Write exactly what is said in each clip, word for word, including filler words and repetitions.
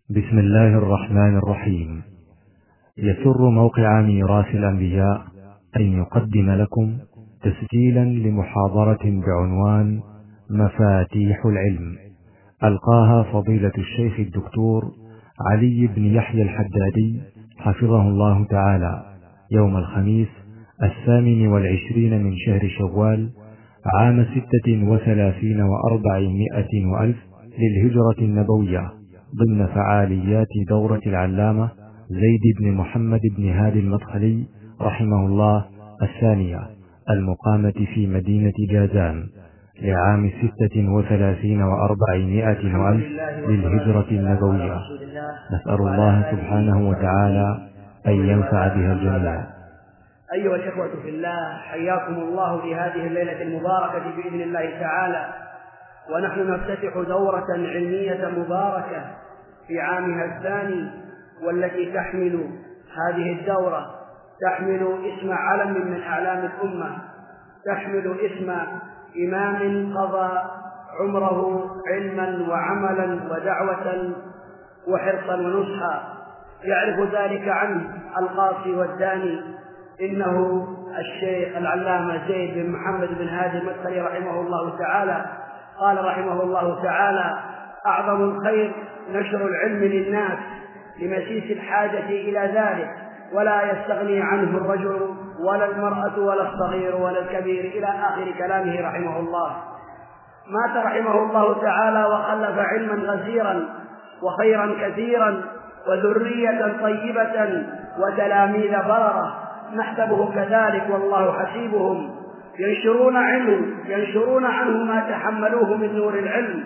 بسم الله الرحمن الرحيم. يسر موقع ميراث الأنبياء أن يقدم لكم تسجيلا لمحاضرة بعنوان مفاتيح العلم، ألقاها فضيلة الشيخ الدكتور علي بن يحيى الحدادي حفظه الله تعالى يوم الخميس الثامن والعشرين من شهر شوال عام ستة وثلاثين وأربعمائة وألف للهجرة النبوية، ضمن فعاليات دورة العلامة زيد بن محمد بن هادي المدخلي رحمه الله الثانية المقامة في مدينة جازان لعام ستة وثلاثين وأربعمائة وألف للهجرة النبوية. نسأل الله سبحانه وتعالى أن ينفع بها الجميع. أيها الإخوة في الله، حياكم الله في هذه الليلة المباركة بإذن الله تعالى، ونحن نفتتح دورة علمية مباركة في عامها الثاني، والتي تحمل هذه الدورة تحمل اسم علم من أعلام الأمة، تحمل اسم إمام قضى عمره علما وعملا ودعوة وحرصا ونصحا، يعرف ذلك عنه القاصي والداني، إنه الشيخ العلامة زيد بن محمد بن هادي المدخلي رحمه الله تعالى. قال رحمه الله تعالى: أعظم الخير نشر العلم للناس لمسيس الحاجة إلى ذلك، ولا يستغني عنه الرجل ولا المرأة ولا الصغير ولا الكبير، إلى آخر كلامه رحمه الله. مات رحمه الله تعالى وخلف علما غزيرا وخيرا كثيرا وذرية طيبة وتلاميذ بررة نحسبه كذلك والله حسيبهم، ينشرون علم ينشرون عنه ما تحملوه من نور العلم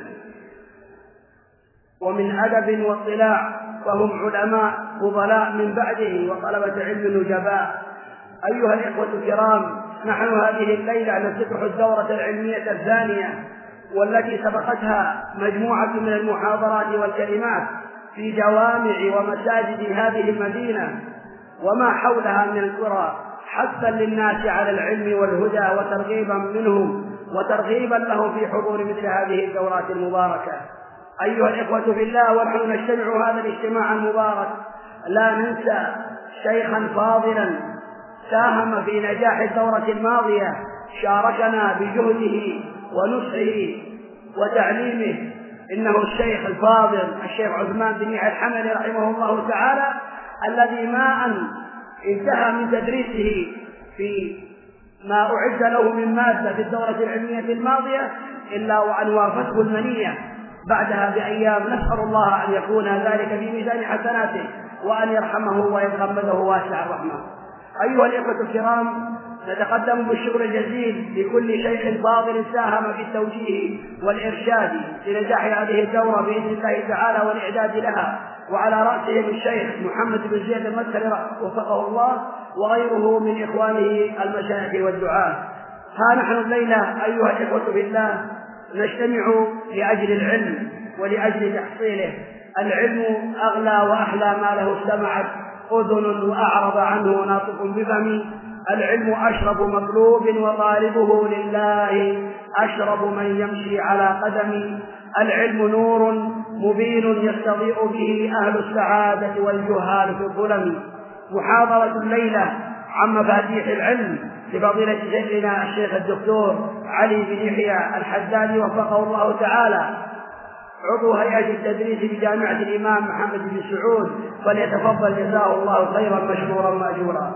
ومن أدب واطلاع، فهم علماء فضلاء من بعده وطلبة علم نجباء. أيها الإخوة الكرام، نحن هذه الليلة نفتتح الدورة العلمية الثانية، والتي سبقتها مجموعة من المحاضرات والكلمات في جوامع ومساجد هذه المدينة وما حولها من القرى، حثا للناس على العلم والهدى وترغيبا منهم وترغيبا له في حضور مثل هذه الدورات المباركة. أيها الإخوة في الله، ونحن نجتمع هذا الاجتماع المبارك لا ننسى شيخا فاضلا ساهم في نجاح الدورة الماضية، شاركنا بجهده ونصحه وتعليمه، إنه الشيخ الفاضل الشيخ عثمان بن يحيى الحملي رحمه الله تعالى، الذي ما أن انتهى من تدريسه في ما أعد له من مادة في الدورة العلمية الماضية إلا وأن وافته المنية بعدها بأيام. نسأل الله أن يكون ذلك في ميزان حسناته وأن يرحمه ويتغمده واسع الرحمة. أيها الإخوة الكرام، نتقدم بالشكر الجزيل لكل شيخ فاضل ساهم في التوجيه والإرشاد لنجاح هذه الدورة بإذن الله تعالى والإعداد لها، وعلى رأسهم الشيخ محمد بن زيد المدخلي وفقه الله وغيره من إخوانه المشايخ والدعاة. ها نحن الليلة أيها الإخوة بالله نجتمع لأجل العلم ولأجل تحصيله. العلم أغلى وأحلى ما له استمعت أذن وأعرض عنه ناطق بفم. العلم أشرف مطلوب وطالبه لله أشرف من يمشي على قدم. العلم نور مبين يستضيء به أهل السعادة والجهال في الظلم. محاضرة الليلة عن مفاتيح العلم لفضيلة شيخنا الشيخ الدكتور علي بن يحيى الحدادي وفقه الله تعالى، عضو هيئة التدريس بجامعة الإمام محمد بن سعود، فليتفضل جزاه الله خيرا مشكورا مأجورا.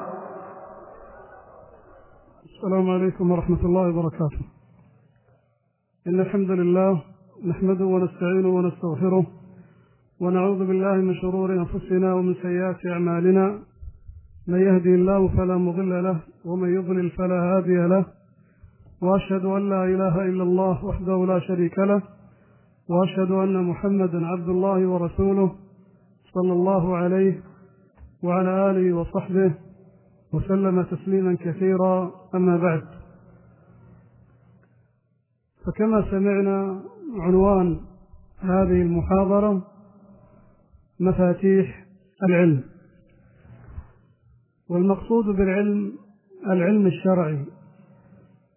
السلام عليكم ورحمة الله وبركاته. إن الحمد لله نحمده ونستعينه ونستغفره ونعوذ بالله من شرور أنفسنا ومن سيئات أعمالنا، من يهدي الله فلا مضل له ومن يضلل فلا هادي له، وأشهد أن لا إله إلا الله وحده لا شريك له، وأشهد أن محمدا عبد الله ورسوله صلى الله عليه وعلى آله وصحبه وسلم تسليما كثيرا. أما بعد، فكما سمعنا عنوان هذه المحاضرة مفاتيح العلم، والمقصود بالعلم العلم الشرعي،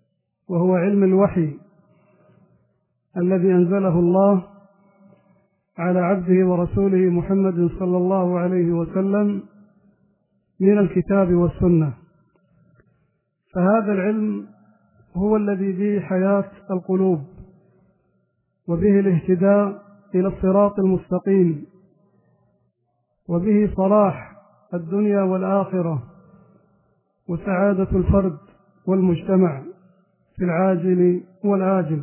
وهو علم الوحي الذي أنزله الله على عبده ورسوله محمد صلى الله عليه وسلم من الكتاب والسنة. فهذا العلم هو الذي به حياة القلوب، وبه الاهتداء إلى الصراط المستقيم، وبه صلاح الدنيا والآخرة، وسعادة الفرد والمجتمع في العاجل والآجل.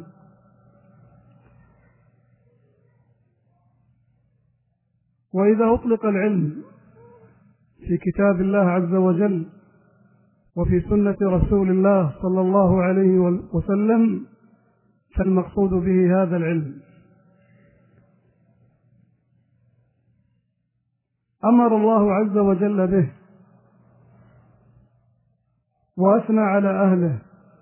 وإذا أطلق العلم في كتاب الله عز وجل وفي سنة رسول الله صلى الله عليه وسلم فالمقصود به هذا العلم. أمر الله عز وجل به وأثنى على أهله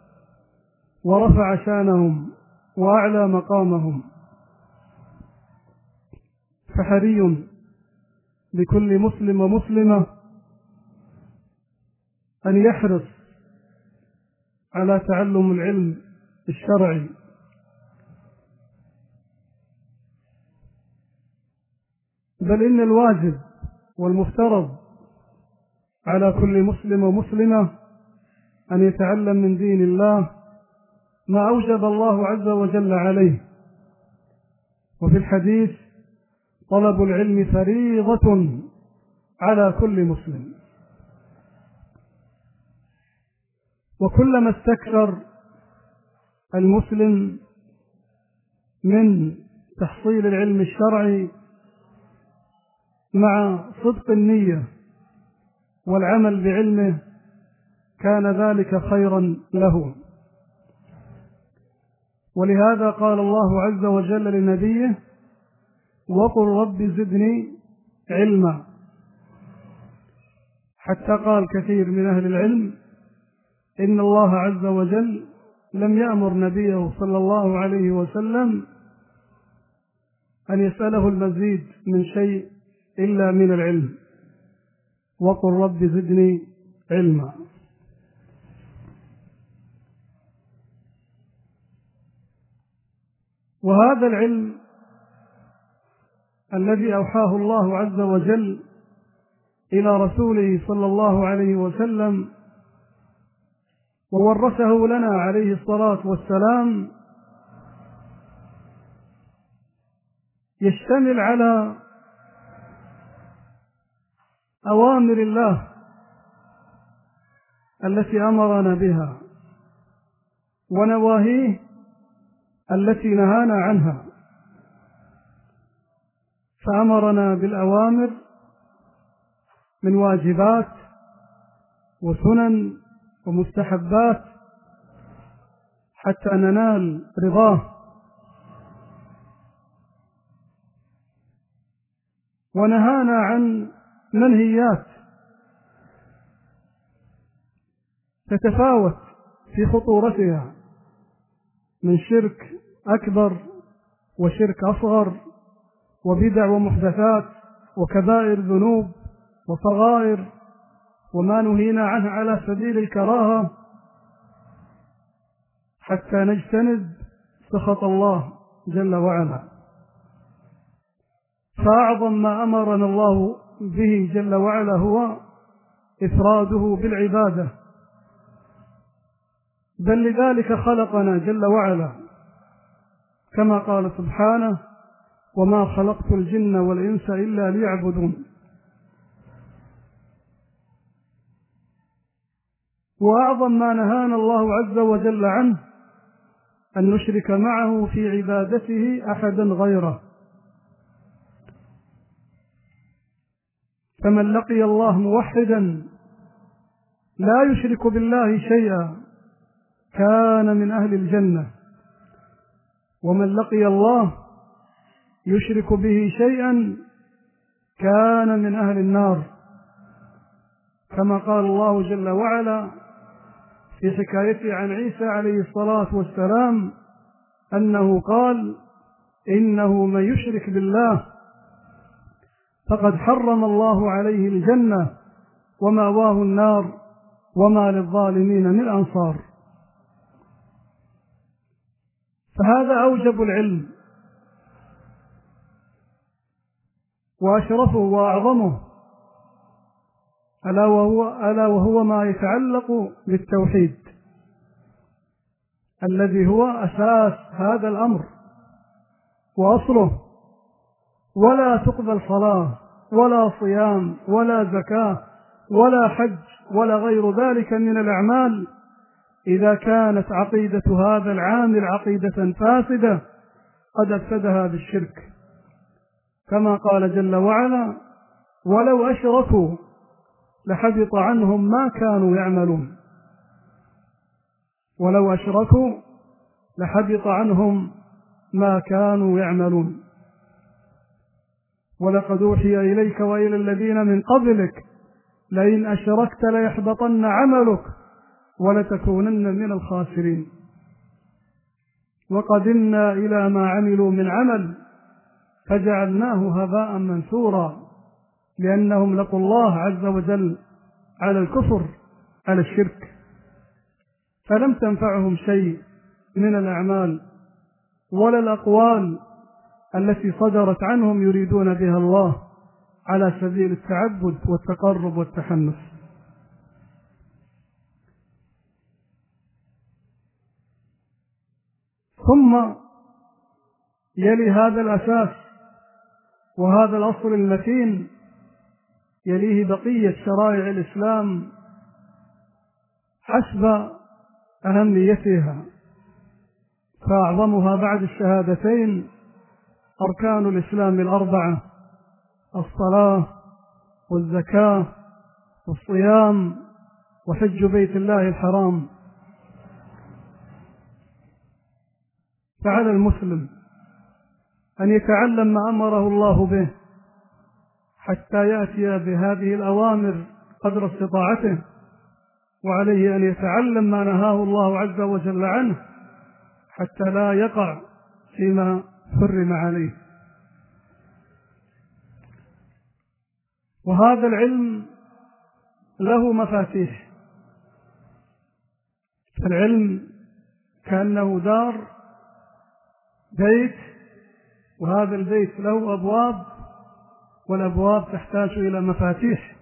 ورفع شانهم وأعلى مقامهم، فحري بكل مسلم ومسلمة أن يحرص على تعلم العلم الشرعي، بل إن الواجب والمفترض على كل مسلم ومسلمة أن يتعلم من دين الله ما أوجب الله عز وجل عليه. وفي الحديث: طلب العلم فريضة على كل مسلم. وكلما استكثر المسلم من تحصيل العلم الشرعي مع صدق النية والعمل بعلمه كان ذلك خيرا له. ولهذا قال الله عز وجل لنبيه: وقل رب زدني علما. حتى قال كثير من أهل العلم إن الله عز وجل لم يأمر نبيه صلى الله عليه وسلم أن يسأله المزيد من شيء إلا من العلم. وقل رب زدني علما. وهذا العلم الذي أوحاه الله عز وجل إلى رسوله صلى الله عليه وسلم وورثه لنا عليه الصلاة والسلام يشتمل على أوامر الله التي أمرنا بها ونواهيه التي نهانا عنها. فأمرنا بالأوامر من واجبات وسنن ومستحبات حتى ننال رضاه، ونهانا عن منهيات تتفاوت في خطورتها من شرك أكبر وشرك أصغر وبدع ومحدثات وكبائر ذنوب وصغائر وما نهينا عنه على سبيل الكراهة، حتى نجتنب سخط الله جل وعلا. فأعظم ما أمرنا الله به جل وعلا هو إفراده بالعبادة، بل لذلك خلقنا جل وعلا، كما قال سبحانه: وما خلقت الجن والإنس إلا ليعبدون. وأعظم ما نهانا الله عز وجل عنه أن نشرك معه في عبادته أحدا غيره. فمن لقي الله موحدا لا يشرك بالله شيئا كان من أهل الجنة، ومن لقي الله يشرك به شيئا كان من أهل النار، كما قال الله جل وعلا في حكايته عن عيسى عليه الصلاة والسلام أنه قال: إنه من يشرك بالله فقد حرم الله عليه الجنة ومأواه النار وما للظالمين من أنصار. فهذا أوجب العلم وأشرفه وأعظمه، ألا وهو, ألا وهو ما يتعلق بالتوحيد الذي هو أساس هذا الأمر وأصله. ولا تقبل صلاة ولا صيام ولا زكاة ولا حج ولا غير ذلك من الأعمال إذا كانت عقيدة هذا العامل عقيدة فاسدة قد أفسدها بالشرك، كما قال جل وعلا: ولو أشركوا لحبط عنهم ما كانوا يعملون. ولو أشركوا لحبط عنهم ما كانوا يعملون. ولقد أوحي إليك وإلى الذين من قبلك لئن أشركت ليحبطن عملك ولتكونن من الخاسرين. وقدمنا إلى ما عملوا من عمل فجعلناه هباء منثورا، لأنهم لقوا الله عز وجل على الكفر على الشرك، فلم تنفعهم شيء من الأعمال ولا الأقوال التي صدرت عنهم يريدون بها الله على سبيل التعبد والتقرب والتحنث. ثم يلي هذا الأساس وهذا الأصل المتين يليه بقية شرائع الإسلام حسب أهميتها، فأعظمها بعد الشهادتين أركان الإسلام الأربعة: الصلاة والزكاة والصيام وحج بيت الله الحرام. فعلى المسلم أن يتعلم ما أمره الله به حتى يأتي بهذه الأوامر قدر استطاعته، وعليه أن يتعلم ما نهاه الله عز وجل عنه حتى لا يقع فيما حرم عليه. وهذا العلم له مفاتيح. العلم كأنه دار بيت، وهذا البيت له أبواب، والأبواب تحتاج إلى مفاتيح.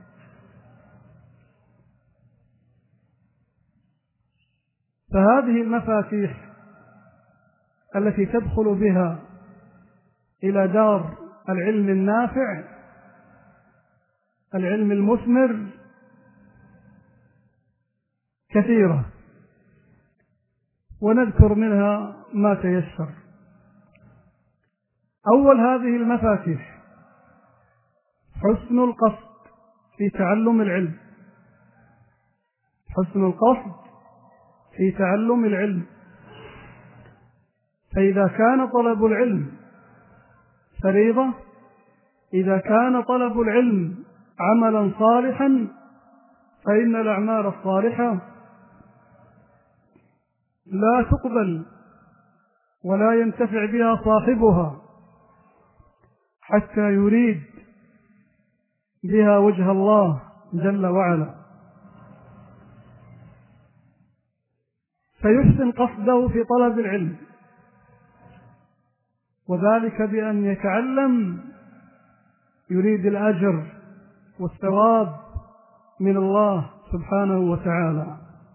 فهذه المفاتيح التي تدخل بها إلى دار العلم النافع، العلم المثمر، كثيرة، ونذكر منها ما تيسر. أول هذه المفاتيح حسن القصد في تعلم العلم. حسن القصد في تعلم العلم. فإذا كان طلب العلم فريضة، إذا كان طلب العلم عملا صالحا، فإن الأعمال الصالحة لا تقبل ولا ينتفع بها صاحبها حتى يريد بها وجه الله جل وعلا، فيحسن قصده في طلب العلم، وذلك بأن يتعلم يريد الأجر والثواب من الله سبحانه وتعالى.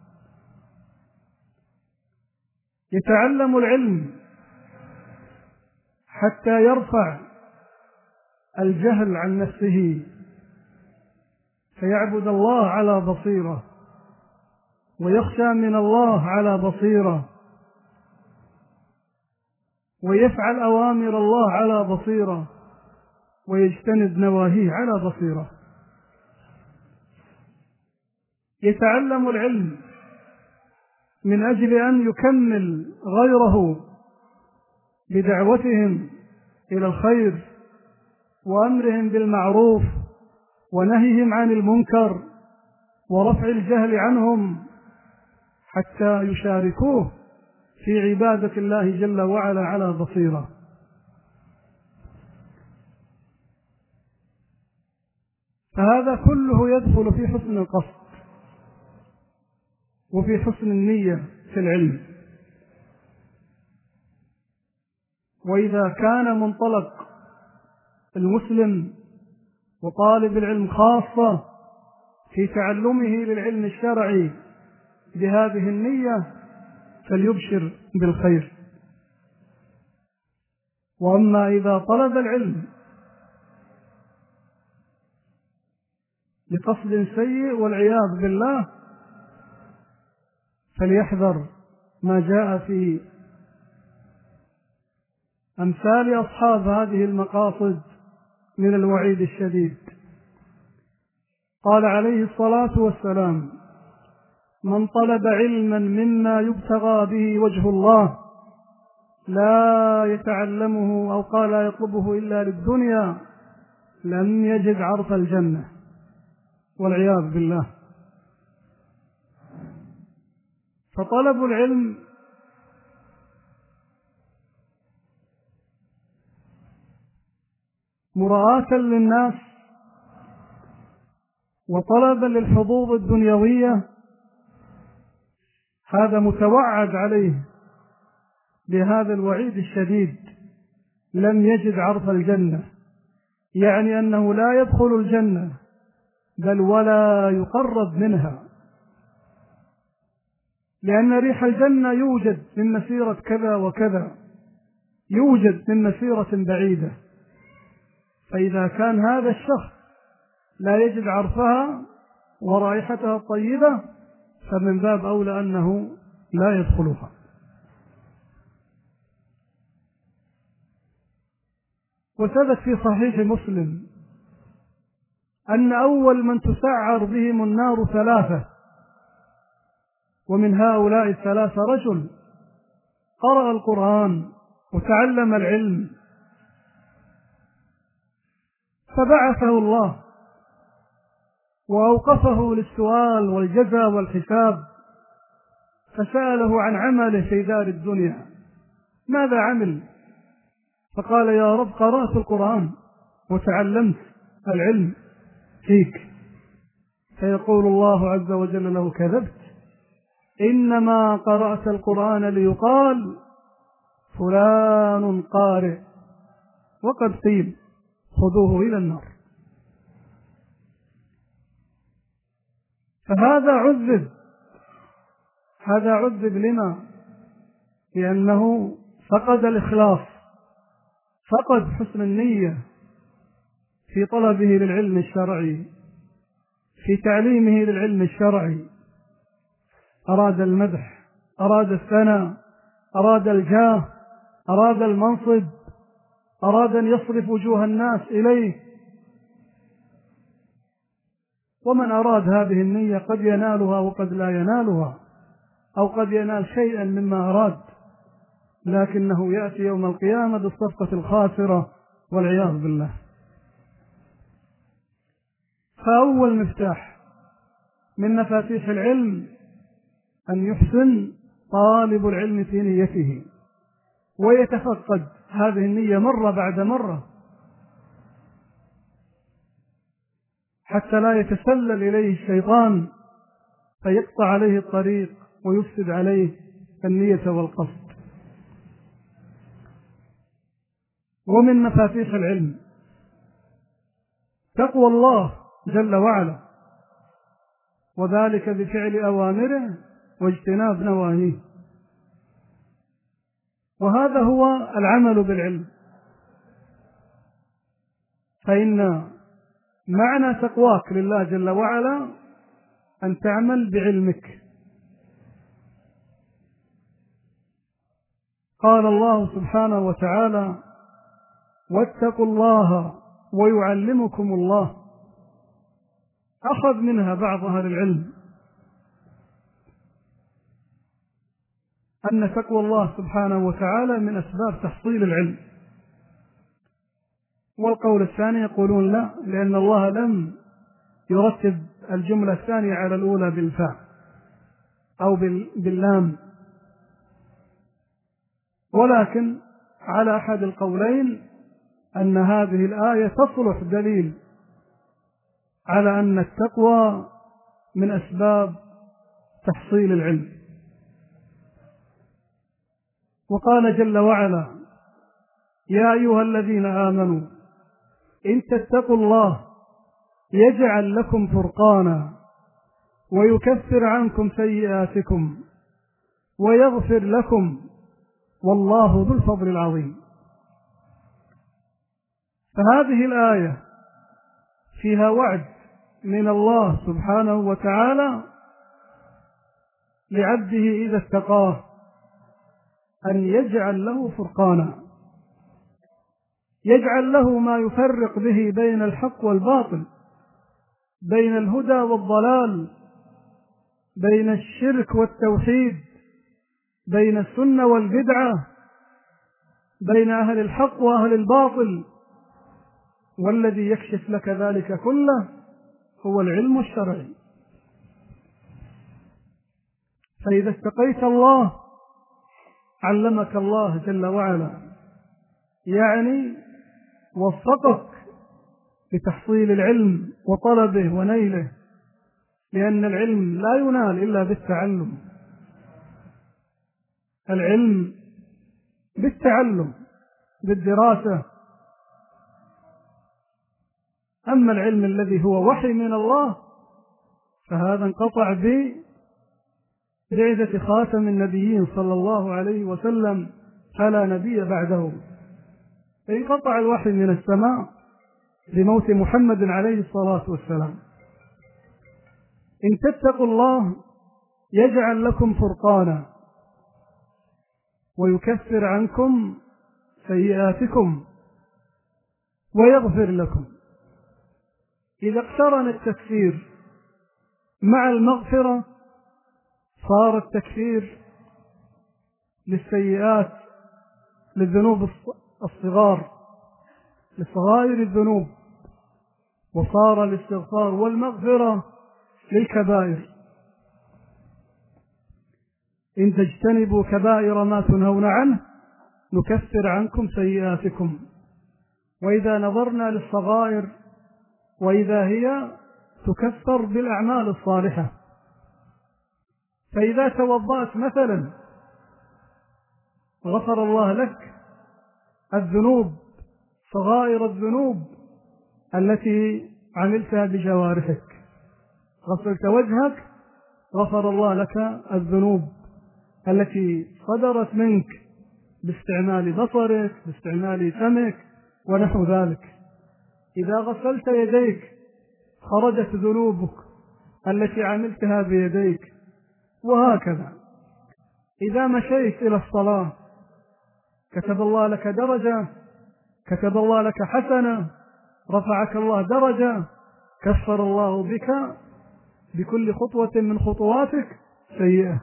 يتعلم العلم حتى يرفع الجهل عن نفسه، فيعبد الله على بصيرة ويخشى من الله على بصيرة ويفعل أوامر الله على بصيرة ويجتنب نواهيه على بصيرة. يتعلم العلم من أجل أن يكمل غيره بدعوتهم إلى الخير وأمرهم بالمعروف ونهيهم عن المنكر ورفع الجهل عنهم، حتى يشاركوه في عبادة الله جل وعلا على بصيرة. فهذا كله يدخل في حسن القصد وفي حسن النية في العلم. وإذا كان منطلق المسلم وطالب العلم خاصة في تعلمه للعلم الشرعي بهذه النية فليبشر بالخير. وأما إذا طلب العلم لقصد سيء والعياذ بالله فليحذر ما جاء في أمثال أصحاب هذه المقاصد من الوعيد الشديد. قال عليه الصلاة والسلام: من طلب علما مما يبتغى به وجه الله لا يتعلمه أو قال لا يطلبه إلا للدنيا لم يجد عرف الجنة، والعياذ بالله. فطلب العلم مراعاة للناس وطلبا للحظوظ الدنيوية هذا متوعد عليه بهذا الوعيد الشديد: لم يجد عرف الجنة، يعني أنه لا يدخل الجنة بل ولا يقرب منها، لأن ريح الجنة يوجد من مسيرة كذا وكذا، يوجد من مسيرة بعيدة. فإذا كان هذا الشخص لا يجد عرفها ورائحتها الطيبة فمن باب أولى أنه لا يدخلها. وثبت في صحيح مسلم أن أول من تسعر بهم النار ثلاثة، ومن هؤلاء الثلاثة رجل قرأ القرآن وتعلم العلم فبعثه الله وأوقفه للسؤال والجزاء والحساب، فسأله عن عمله في دار الدنيا ماذا عمل؟ فقال: يا رب قرأت القرآن وتعلمت العلم فيك. فيقول الله عز وجل له: كذبت، إنما قرأت القرآن ليقال فلان قارئ، وقد قيل خذوه إلى النار. فهذا عذب، هذا عذب لما؟ لأنه فقد الإخلاص، فقد حسن النية في طلبه للعلم الشرعي، في تعليمه للعلم الشرعي. أراد المدح، أراد الثناء، أراد الجاه، أراد المنصب، أراد أن يصرف وجوه الناس إليه. ومن أراد هذه النية قد ينالها وقد لا ينالها، أو قد ينال شيئا مما أراد، لكنه يأتي يوم القيامة بالصفقة الخاسرة والعياذ بالله. فأول مفتاح من مفاتيح العلم أن يحسن طالب العلم في نيته ويتفقد هذه النية مرة بعد مرة حتى لا يتسلل إليه الشيطان فيقطع عليه الطريق ويفسد عليه النية والقصد. ومن مفاتيح العلم تقوى الله جل وعلا، وذلك بفعل أوامره واجتناب نواهيه. وهذا هو العمل بالعلم، فإن معنى تقواك لله جل وعلا أن تعمل بعلمك. قال الله سبحانه وتعالى: واتقوا الله ويعلمكم الله. أخذ منها بعض أهل العلم أن تقوى الله سبحانه وتعالى من أسباب تحصيل العلم، والقول الثاني يقولون لا، لأن الله لم يرتب الجملة الثانية على الأولى بالفاء أو باللام، ولكن على أحد القولين أن هذه الآية تصلح دليل على أن التقوى من أسباب تحصيل العلم. وقال جل وعلا: يا أيها الذين آمنوا إن تتقوا الله يجعل لكم فرقانا ويكفر عنكم سيئاتكم ويغفر لكم والله ذو الفضل العظيم. فهذه الآية فيها وعد من الله سبحانه وتعالى لعبده إذا اتقاه أن يجعل له فرقانا، يجعل له ما يفرق به بين الحق والباطل، بين الهدى والضلال، بين الشرك والتوحيد، بين السنة والبدعة، بين أهل الحق وأهل الباطل. والذي يكشف لك ذلك كله هو العلم الشرعي. فإذا اتقيت الله علمك الله جل وعلا، يعني وفقك لتحصيل العلم وطلبه ونيله، لأن العلم لا ينال إلا بالتعلم. العلم بالتعلم بالدراسة. أما العلم الذي هو وحي من الله فهذا انقطع بعثة خاتم النبيين صلى الله عليه وسلم، فلا نبي بعده. انقطع الوحي من السماء بموت محمد عليه الصلاة والسلام. إن تتقوا الله يجعل لكم فرقانا ويكفر عنكم سيئاتكم ويغفر لكم. إذا اقترن التكفير مع المغفرة صار التكفير للسيئات، للذنوب الصغار، لصغائر الذنوب، وصار الاستغفار والمغفرة للكبائر. إن تجتنبوا كبائر ما تنهون عنه نكفر عنكم سيئاتكم. وإذا نظرنا للصغائر وإذا هي تكفر بالأعمال الصالحة، فإذا توضأت مثلا غفر الله لك الذنوب، صغائر الذنوب التي عملتها بجوارحك. غسلت وجهك غفر الله لك الذنوب التي صدرت منك باستعمال بصرك، باستعمال فمك ونحو ذلك. إذا غسلت يديك خرجت ذنوبك التي عملتها بيديك، وهكذا. إذا مشيت إلى الصلاة كتب الله لك درجة، كتب الله لك حسنة، رفعك الله درجة، كفر الله بك بكل خطوة من خطواتك سيئة.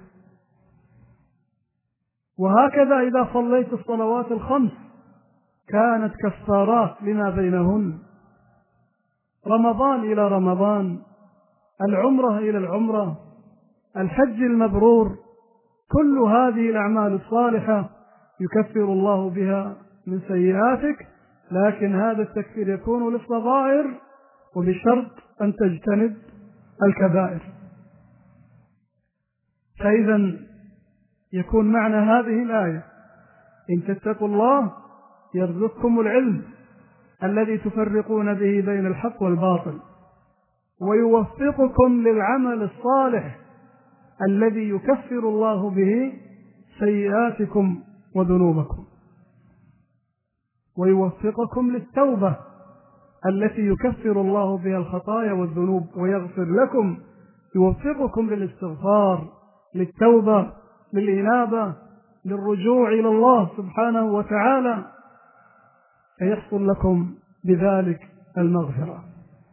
وهكذا إذا صليت الصلوات الخمس كانت كفارات لما بينهن. رمضان إلى رمضان، العمرة إلى العمرة، الحج المبرور، كل هذه الأعمال الصالحة يكفر الله بها من سيئاتك. لكن هذا التكفير يكون للصغائر وبشرط أن تجتنب الكبائر. فإذا يكون معنى هذه الآية إن تتقوا الله يرزقكم العلم الذي تفرقون به بين الحق والباطل، ويوفقكم للعمل الصالح الذي يكفر الله به سيئاتكم وذنوبكم، ويوفقكم للتوبة التي يكفر الله بها الخطايا والذنوب ويغفر لكم. يوفقكم للاستغفار، للتوبة، للإنابة، للرجوع إلى الله سبحانه وتعالى، فيحصل لكم بذلك المغفرة.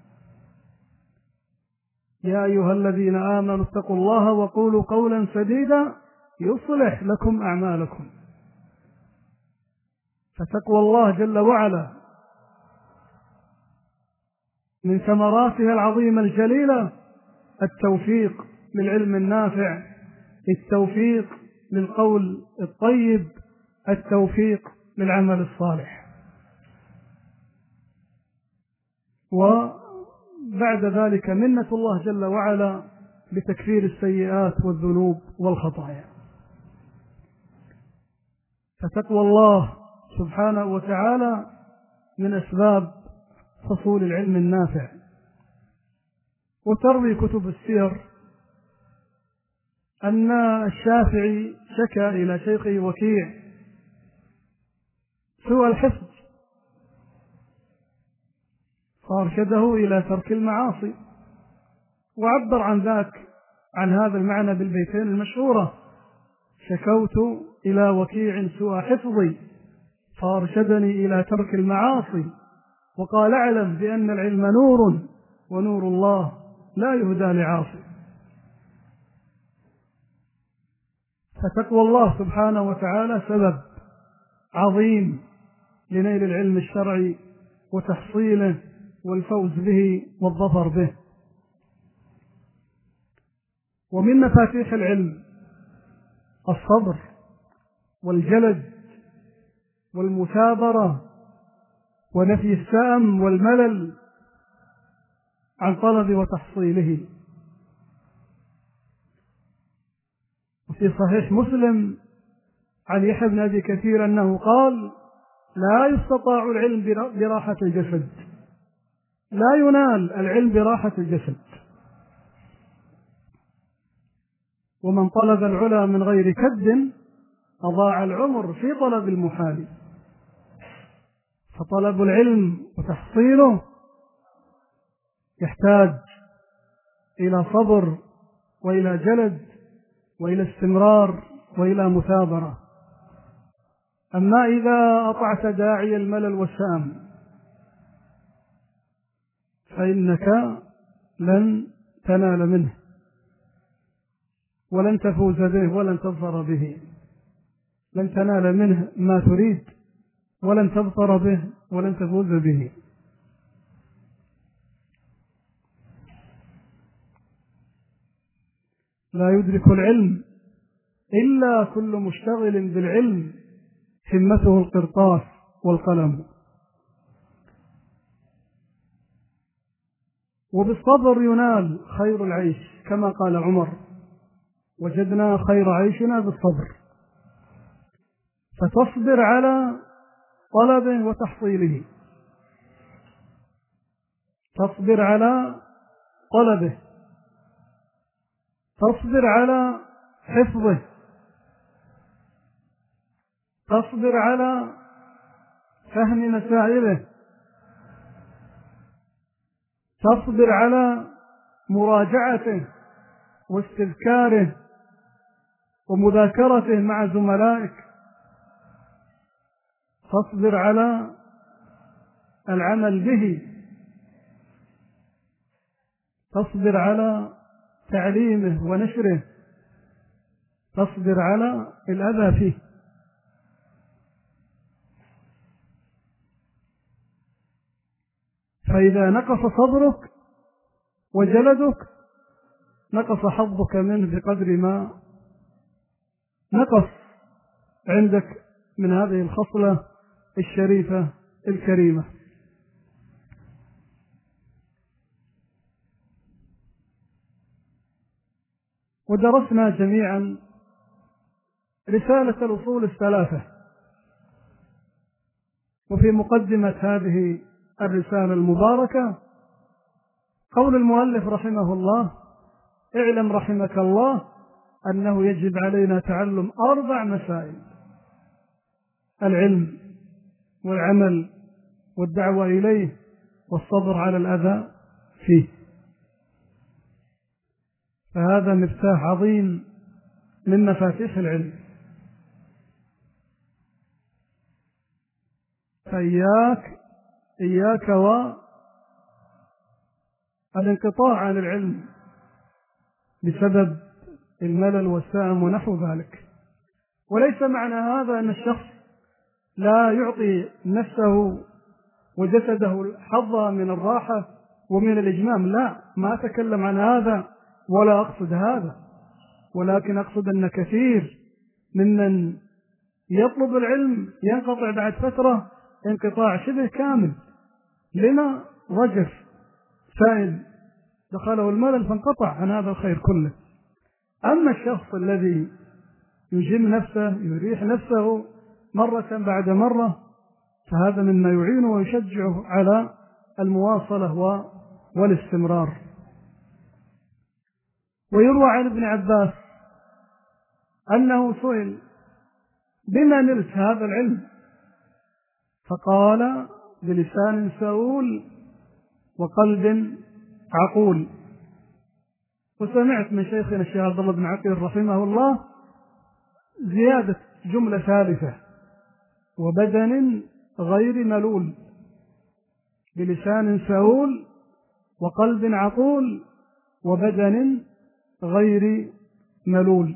يا أيها الذين آمنوا اتقوا الله وقولوا قولا سديدا يصلح لكم أعمالكم. فتقوى الله جل وعلا من ثمراتها العظيمة الجليلة التوفيق للعلم النافع، التوفيق للقول الطيب، التوفيق للعمل الصالح. وبعد ذلك منة الله جل وعلا بتكفير السيئات والذنوب والخطايا. فتقوى الله سبحانه وتعالى من أسباب حصول العلم النافع، وتروي كتب السير أن الشافعي شكى إلى شيخه وكيع سوء الحفظ فأرشده إلى ترك المعاصي، وعبر عن ذاك عن هذا المعنى بالبيتين المشهورة: شكوت إلى وكيع سوء حفظي فأرشدني إلى ترك المعاصي، وقال اعلم بأن العلم نور ونور الله لا يهدى لعاصي. فتقوى الله سبحانه وتعالى سبب عظيم لنيل العلم الشرعي وتحصيله والفوز به والظفر به. ومن مفاتيح العلم الصبر والجلد والمثابرة ونفي السأم والملل عن طلب وتحصيله. وفي صحيح مسلم عن يحيى بن أبي كثير أنه قال: لا يستطاع العلم براحة الجسد، لا ينال العلم براحة الجسد. ومن طلب العلا من غير كد أضاع العمر في طلب المحال. فطلب العلم وتحصيله يحتاج إلى صبر وإلى جلد وإلى استمرار وإلى مثابرة. أما إذا أطعت داعي الملل والسام فإنك لن تنال منه ولن تفوز به ولن تظفر به، لن تنال منه ما تريد ولن تظفر به ولن تفوز به. لا يدرك العلم إلا كل مشتغل بالعلم همته القرطاس والقلم. وبالصبر ينال خير العيش، كما قال عمر: وجدنا خير عيشنا بالصبر. فتصبر على طلبه وتحصيله، تصبر على طلبه، تصبر على حفظه، تصبر على فهم مسائله، تصبر على مراجعته واستذكاره ومذاكرته مع زملائك، تصبر على العمل به، تصبر على تعليمه ونشره، تصبر على الأذى فيه. فإذا نقص صبرك وجلدك نقص حظك منه بقدر ما نقص عندك من هذه الخصلة الشريفة الكريمة. ودرسنا جميعا رسالة الأصول الثلاثة، وفي مقدمة هذه الرسالة المباركة قول المؤلف رحمه الله: اعلم رحمك الله أنه يجب علينا تعلم أربع مسائل: العلم والعمل والدعوة إليه والصبر على الأذى فيه. فهذا مفتاح عظيم من مفاتيح العلم. فإياك إياك والانقطاع عن العلم بسبب الملل والسام ونحو ذلك. وليس معنى هذا أن الشخص لا يعطي نفسه وجسده الحظ من الراحة ومن الإجمام، لا، ما أتكلم عن هذا ولا أقصد هذا، ولكن أقصد أن كثير ممن يطلب العلم ينقطع بعد فترة انقطاع شبه كامل. لما؟ رجف سائل دخله الملل فانقطع عن هذا الخير كله. أما الشخص الذي يجم نفسه يريح نفسه مرة بعد مرة فهذا مما يعينه ويشجعه على المواصلة والاستمرار. ويروى عن ابن عباس أنه سئل: بما نلت هذا العلم؟ فقال: بلسان سؤول وقلب عقول. وسمعت من شيخنا الشيخ عبد الله بن عقيل رحمه الله زيادة جملة ثالثة: وبدن غير ملول. بلسان سؤول وقلب عقول وبدن غير ملول.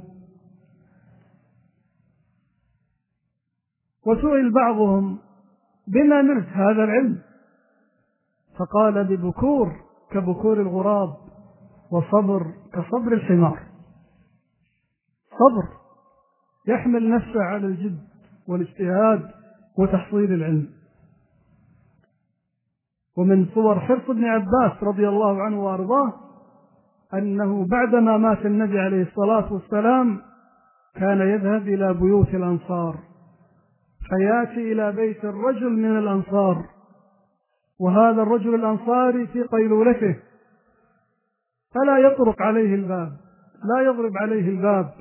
وسئل بعضهم: بما نلت هذا العلم؟ فقال: ببكور كبكور الغراب، وصبر كصبر الحمار. صبر يحمل نفسه على الجد والاجتهاد وتحصيل العلم. ومن صور حرص ابن عباس رضي الله عنه وارضاه أنه بعدما مات النبي عليه الصلاة والسلام كان يذهب إلى بيوت الأنصار فيأتي إلى بيت الرجل من الأنصار، وهذا الرجل الأنصاري في قيلولته، فلا يطرق عليه الباب، لا يضرب عليه الباب،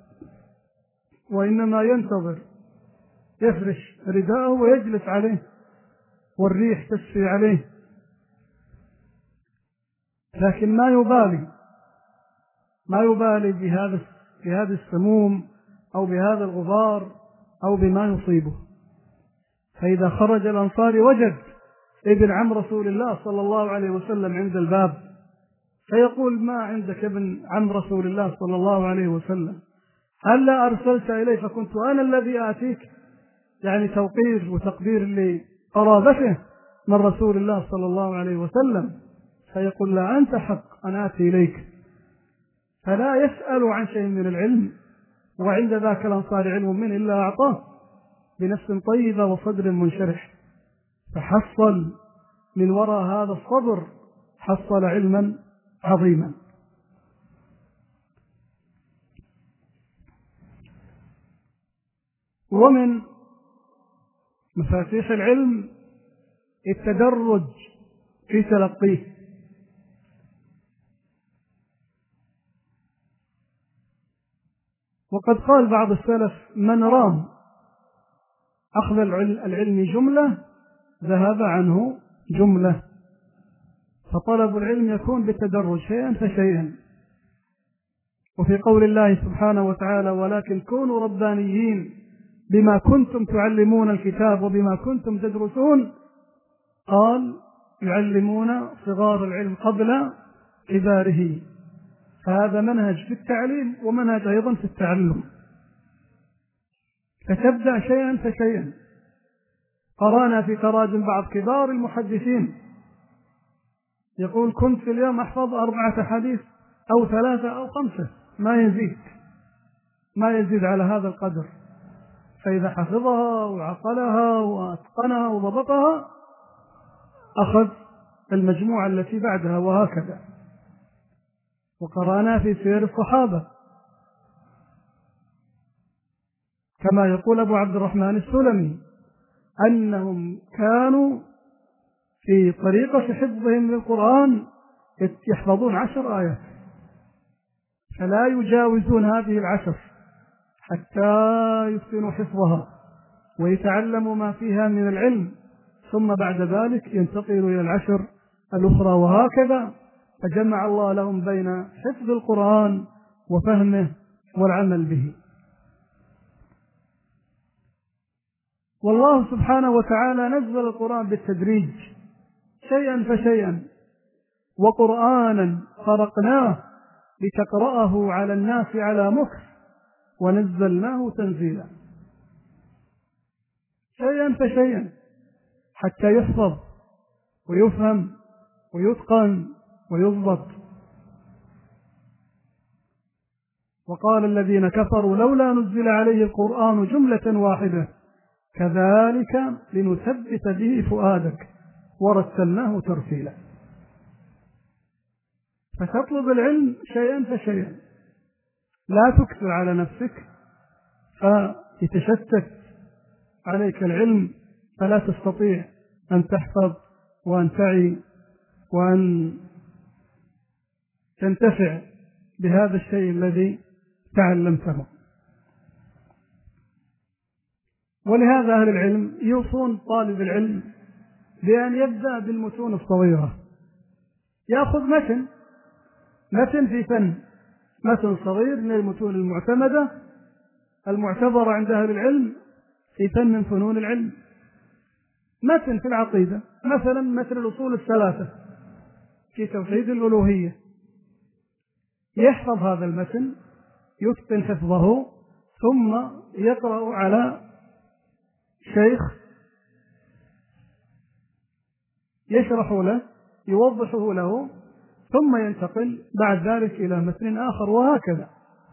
وإنما ينتظر، يفرش رداءه ويجلس عليه والريح تسفي عليه، لكن ما يبالي ما يبالي بهذا بهذا السموم أو بهذا الغبار أو بما يصيبه. فإذا خرج الأنصاري وجد ابن عم رسول الله صلى الله عليه وسلم عند الباب، فيقول: ما عندك ابن عم رسول الله صلى الله عليه وسلم؟ هلا أرسلت إليه فكنت أنا الذي آتيك؟ يعني توقير وتقدير لقرابته من رسول الله صلى الله عليه وسلم. فيقول: لا، أنت حق أن آتي إليك. فلا يسأل عن شيء من العلم، وعند ذاك الأنصار علم منه إلا أعطاه بنفس طيبة وصدر منشرح، فحصل من وراء هذا الصبر حصل علما عظيما. ومن مفاتيح العلم التدرج في تلقيه. وقد قال بعض السلف: من رام أخذ العلم جملة ذهب عنه جملة. فطلب العلم يكون بالتدرج شيئا فشيئا. وفي قول الله سبحانه وتعالى: ولكن كونوا ربانيين بما كنتم تعلمون الكتاب وبما كنتم تدرسون، قال: يعلمون صغار العلم قبل كباره. فهذا منهج في التعليم ومنهج أيضا في التعلم، فتبدأ شيئا فشيئا. قرأنا في تراجم بعض كبار المحدثين يقول: كنت في اليوم أحفظ أربعة حديث أو ثلاثة أو خمسة، ما يزيد ما يزيد على هذا القدر. فإذا حفظها وعقلها وأتقنها وضبطها أخذ المجموعة التي بعدها، وهكذا. وقرأنا في سير الصحابة كما يقول أبو عبد الرحمن السلمي أنهم كانوا في طريقة حفظهم للقرآن يحفظون عشر آيات فلا يجاوزون هذه العشر حتى يتقنوا حفظها ويتعلموا ما فيها من العلم، ثم بعد ذلك ينتقلوا إلى العشر الأخرى، وهكذا. فجمع الله لهم بين حفظ القرآن وفهمه والعمل به. والله سبحانه وتعالى نزل القرآن بالتدريج شيئا فشيئا، وقرآنا فرقناه لتقرأه على الناس على مكث ونزلناه تنزيلا. شيئا فشيئا حتى يحفظ ويفهم ويتقن ويضبط. وقال الذين كفروا: لولا نزل عليه القرآن جملة واحدة كذلك لنثبت به فؤادك ورتلناه ترتيلا. فتطلب العلم شيئا فشيئا، لا تكثر على نفسك فيتشتت عليك العلم فلا تستطيع أن تحفظ وأن تعي وأن تنتفع بهذا الشيء الذي تعلمته. ولهذا أهل العلم يوصون طالب العلم بأن يبدأ بالمتون الصغيرة، يأخذ متن متن في فن، متن صغير من المتون المعتمدة المعتبرة عند أهل العلم في فن من فنون العلم. متن في العقيدة مثلا مثل الأصول الثلاثة في توحيد الألوهية، يحفظ هذا المتن، يتقن حفظه، ثم يقرأ على شيخ يشرح له يوضحه له، ثم ينتقل بعد ذلك إلى متن آخر، وهكذا.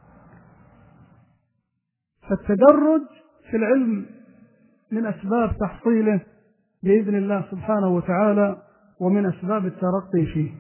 فالتدرج في العلم من أسباب تحصيله بإذن الله سبحانه وتعالى، ومن أسباب الترقي فيه.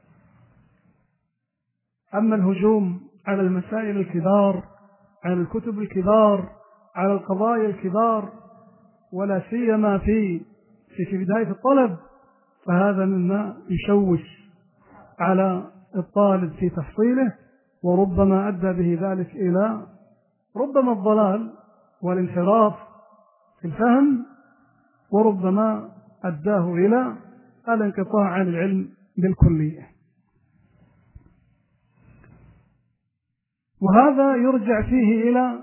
أما الهجوم على المسائل الكبار، على الكتب الكبار، على القضايا الكبار، ولا سيما في في بداية الطلب، فهذا مما يشوش على الطالب في تحصيله، وربما أدى به ذلك إلى ربما الضلال والانحراف في الفهم، وربما أداه إلى الانقطاع عن العلم بالكلية. وهذا يرجع فيه إلى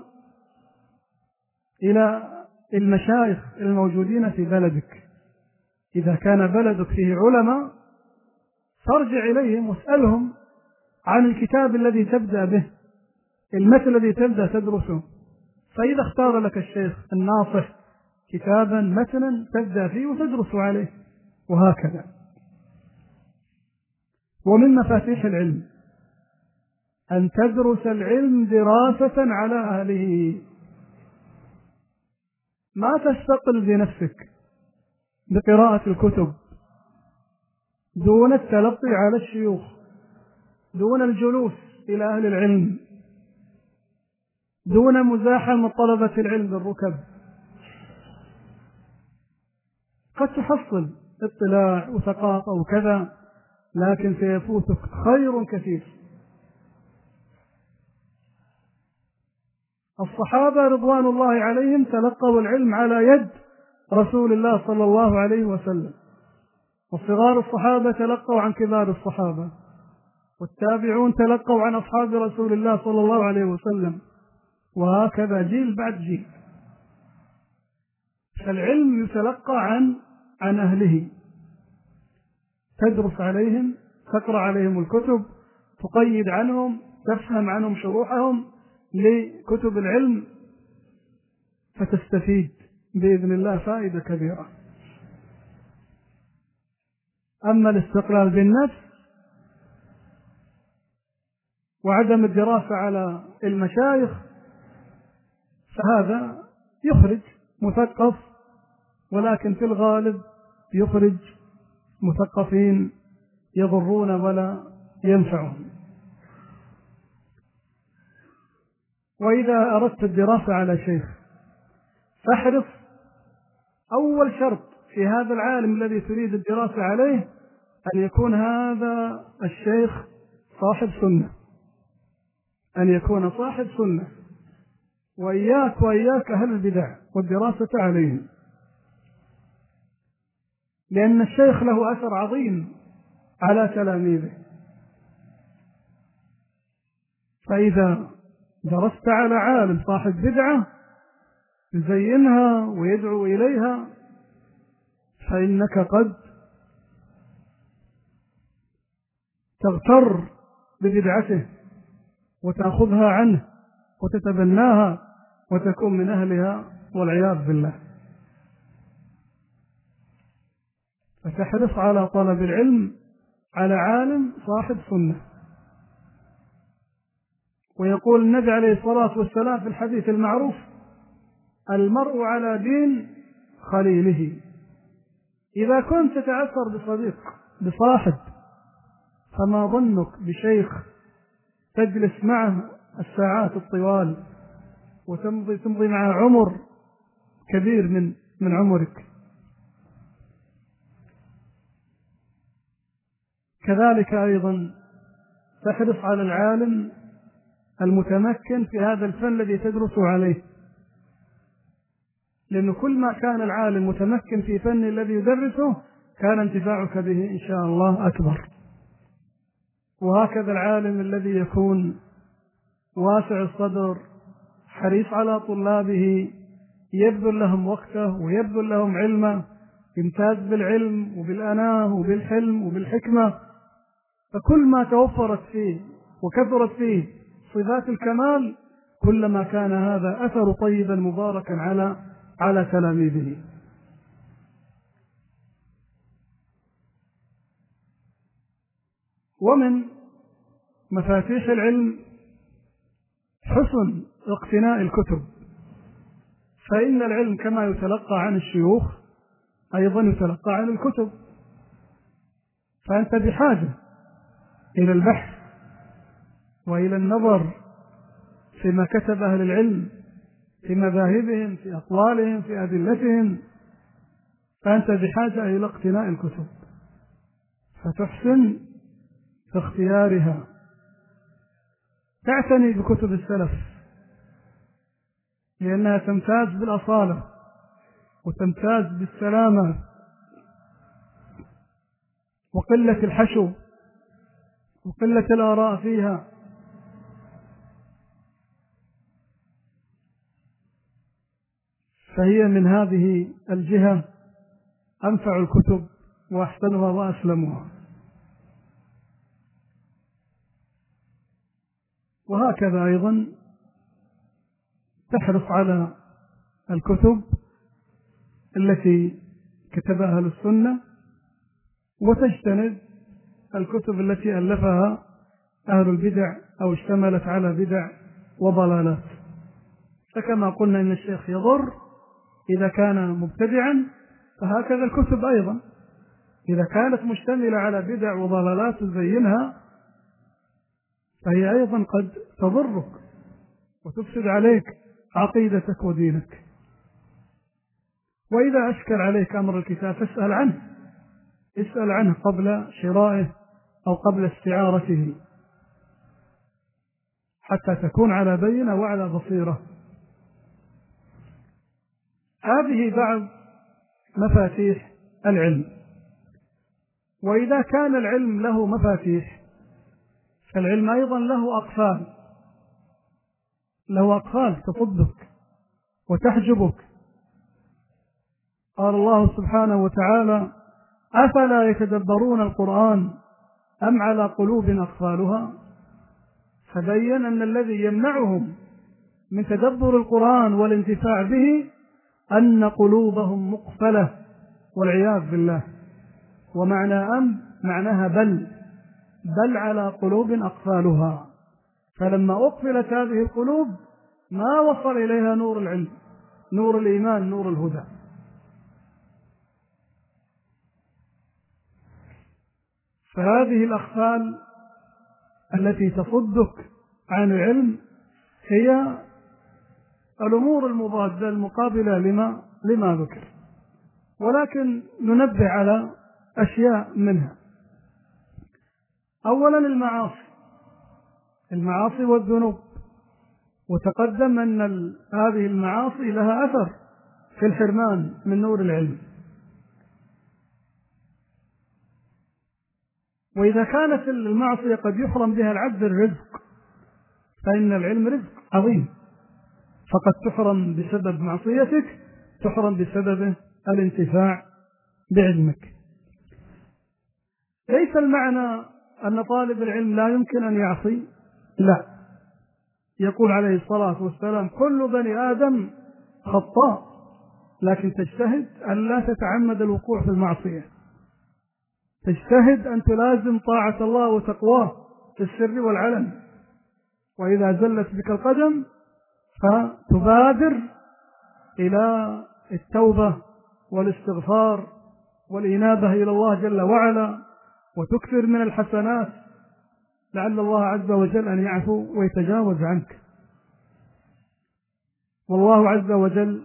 إلى المشايخ الموجودين في بلدك. إذا كان بلدك فيه علماء فارجع إليهم واسألهم عن الكتاب الذي تبدأ به، المثل الذي تبدأ تدرسه، فإذا اختار لك الشيخ الناصح كتابا مثلا تبدأ فيه وتدرس عليه، وهكذا. ومن مفاتيح العلم أن تدرس العلم دراسة على أهله، ما تستقل بنفسك بقراءة الكتب دون التلقي على الشيوخ، دون الجلوس إلى أهل العلم، دون مزاحمة طلبة العلم بالركب. قد تحصل اطلاع وثقافة وكذا، لكن سيفوتك خير كثير. الصحابة رضوان الله عليهم تلقوا العلم على يد رسول الله صلى الله عليه وسلم، وصغار الصحابة تلقوا عن كبار الصحابة، والتابعون تلقوا عن أصحاب رسول الله صلى الله عليه وسلم، وهكذا جيل بعد جيل. فالعلم يتلقى عن عن أهله، تدرس عليهم، تقرأ عليهم الكتب، تقيد عنهم، تفهم عنهم شروحهم لكتب العلم، فتستفيد بإذن الله فائدة كبيرة. أما الاستقلال بالنفس وعدم الدراسة على المشايخ فهذا يخرج مثقف، ولكن في الغالب يخرج مثقفين يضرون ولا ينفعون. وإذا أردت الدراسة على شيخ فاحرص أول شرط في هذا العالم الذي تريد الدراسة عليه أن يكون هذا الشيخ صاحب سنة، أن يكون صاحب سنة، وإياك وإياك أهل البدع والدراسة عليهم، لأن الشيخ له أثر عظيم على تلاميذه. فإذا درست على عالم صاحب بدعة يزينها ويدعو إليها فإنك قد تغتر ببدعته وتأخذها عنه وتتبناها وتكون من أهلها والعياذ بالله. فتحرص على طلب العلم على عالم صاحب سنة. ويقول النبي عليه الصلاة والسلام في الحديث المعروف: المرء على دين خليله. إذا كنت تتأثر بصديق بصاحب فما ظنك بشيخ تجلس معه الساعات الطوال وتمضي تمضي معه عمر كبير من من عمرك. كذلك أيضا تحرص على العالم المتمكن في هذا الفن الذي تدرس عليه، لأنه كل ما كان العالم متمكن في فن الذي يدرسه كان انتفاعك به إن شاء الله أكبر. وهكذا العالم الذي يكون واسع الصدر حريص على طلابه، يبذل لهم وقته ويبذل لهم علمه، يمتاز بالعلم وبالأناة وبالحلم وبالحكمة، فكل ما توفرت فيه وكثرت فيه صفات الكمال كلما كان هذا أثر طيبا مباركا على على تلاميذه. ومن مفاتيح العلم حسن اقتناء الكتب، فإن العلم كما يتلقى عن الشيوخ أيضا يتلقى عن الكتب، فأنت بحاجة إلى البحث وإلى النظر فيما كتب أهل العلم في مذاهبهم، في أقوالهم، في أدلتهم، فأنت بحاجة إلى اقتناء الكتب فتحسن في اختيارها، تعتني بكتب السلف لأنها تمتاز بالأصالة وتمتاز بالسلامة وقلة الحشو وقلة الآراء فيها. فهي من هذه الجهة أنفع الكتب وأحسنها وأسلمها. وهكذا أيضا تحرص على الكتب التي كتبها أهل السنة وتجتنب الكتب التي ألفها أهل البدع أو اشتملت على بدع وضلالات. فكما قلنا إن الشيخ يضر إذا كان مبتدعا، فهكذا الكتب أيضا إذا كانت مشتملة على بدع وضلالات تزينها فهي أيضا قد تضرك وتفسد عليك عقيدتك ودينك. وإذا أشكل عليك أمر الكتاب فاسأل عنه، اسأل عنه قبل شرائه أو قبل استعارته حتى تكون على بينة وعلى بصيرة. هذه بعض مفاتيح العلم. وإذا كان العلم له مفاتيح فالعلم أيضا له أقفال، له أقفال تصدك وتحجبك. قال الله سبحانه وتعالى: أفلا يتدبرون القرآن أم على قلوب أقفالها؟ فبين أن الذي يمنعهم من تدبر القرآن والانتفاع به أن قلوبهم مقفلة والعياذ بالله. ومعنى أم معناها بل بل على قلوب أقفالها، فلما أقفلت هذه القلوب ما وصل إليها نور العلم، نور الإيمان، نور الهدى. فهذه الأقفال التي تصدك عن العلم هي الأمور المضادة المقابلة لما لما ذكر، ولكن ننبه على أشياء منها. أولا المعاصي المعاصي والذنوب، وتقدم أن هذه المعاصي لها أثر في الحرمان من نور العلم. وإذا كانت المعصية قد يحرم بها العبد الرزق، فإن العلم رزق عظيم، فقد تحرم بسبب معصيتك، تحرم بسبب الانتفاع بعلمك. ليس المعنى أن طالب العلم لا يمكن أن يعصي، لا، يقول عليه الصلاة والسلام: كل بني آدم خطاء، لكن تجتهد أن لا تتعمد الوقوع في المعصية، تجتهد أن تلازم طاعة الله وتقواه في السر والعلن. وإذا زلت بك القدم فتبادر إلى التوبة والاستغفار والإنابة إلى الله جل وعلا، وتكثر من الحسنات لعل الله عز وجل أن يعفو ويتجاوز عنك. والله عز وجل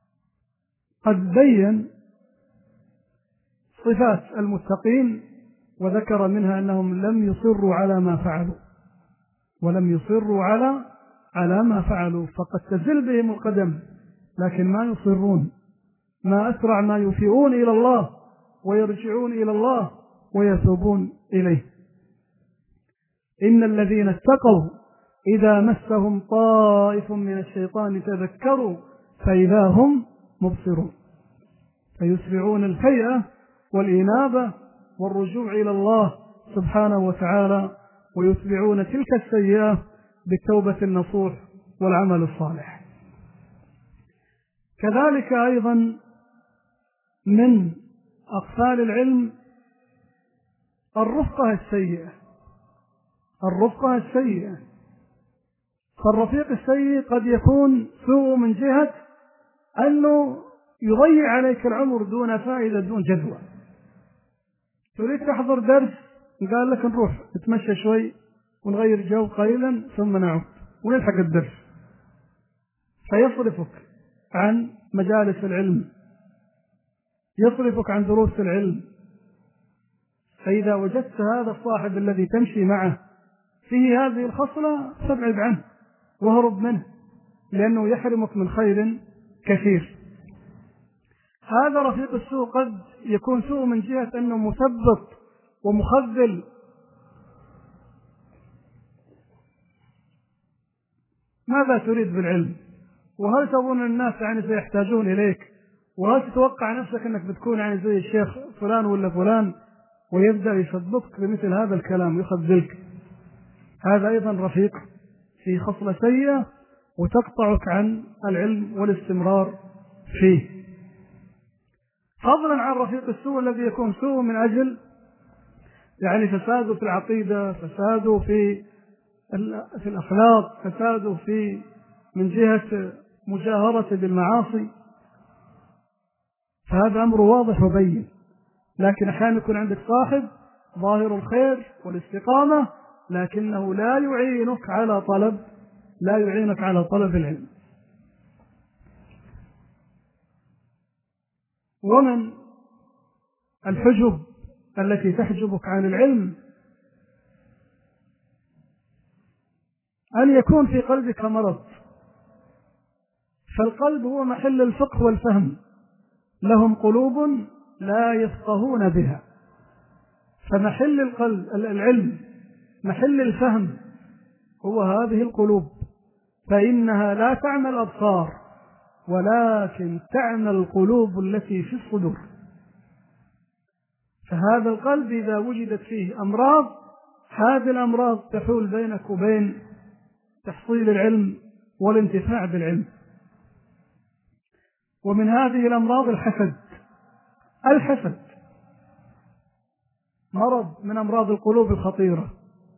قد بين صفات المتقين وذكر منها أنهم لم يصروا على ما فعلوا ولم يصروا على على ما فعلوا، فقد تزل بهم القدم لكن ما يصرون. ما أسرع ما يفيئون إلى الله ويرجعون إلى الله ويتوبون إليه. إن الذين اتقوا إذا مسهم طائف من الشيطان تذكروا فإذا هم مبصرون، فيسرعون الفيئة والإنابة والرجوع إلى الله سبحانه وتعالى، ويتبعون تلك السيئة بالتوبة النصوح والعمل الصالح. كذلك أيضا من أقفال العلم الرفقة السيئة. الرفقة السيئة فالرفيق السيء قد يكون سوء من جهة أنه يضيع عليك العمر دون فائدة دون جدوى. تريد تحضر درس قال لك نروح نتمشى شوي ونغير جو قليلا ثم نعود ونلحق الدرس، فيصرفك عن مجالس العلم، يصرفك عن دروس العلم. فإذا وجدت هذا الصاحب الذي تمشي معه فيه هذه الخصلة فابعد عنه وهرب منه، لأنه يحرمك من خير كثير. هذا رفيق السوء قد يكون سوء من جهة أنه مثبط ومخذل، ماذا تريد بالعلم؟ وهل تظن الناس يعني سيحتاجون إليك؟ وهل تتوقع نفسك أنك بتكون يعني زي الشيخ فلان ولا فلان؟ ويبدأ يصدقك بمثل هذا الكلام يخذلك. هذا أيضا رفيق في خصلة سيئة وتقطعك عن العلم والاستمرار فيه. فضلا عن رفيق السوء الذي يكون سوء من أجل يعني فساده في العقيدة، فساده في في الأخلاق، فساده في من جهة مجاهرة بالمعاصي، فهذا أمر واضح وبين. لكن أحيانا يكون عندك صاحب ظاهر الخير والاستقامة لكنه لا يعينك على طلب لا يعينك على طلب العلم. ومن الحجب التي تحجبك عن العلم أن يكون في قلبك مرض. فالقلب هو محل الفقه والفهم، لهم قلوب لا يفقهون بها. فمحل القلب العلم، محل الفهم هو هذه القلوب، فإنها لا تعمى الأبصار ولكن تعمى القلوب التي في الصدور. فهذا القلب إذا وجدت فيه أمراض، هذه الأمراض تحول بينك وبين تحصيل العلم والانتفاع بالعلم. ومن هذه الأمراض الحسد. الحسد مرض من أمراض القلوب الخطيرة.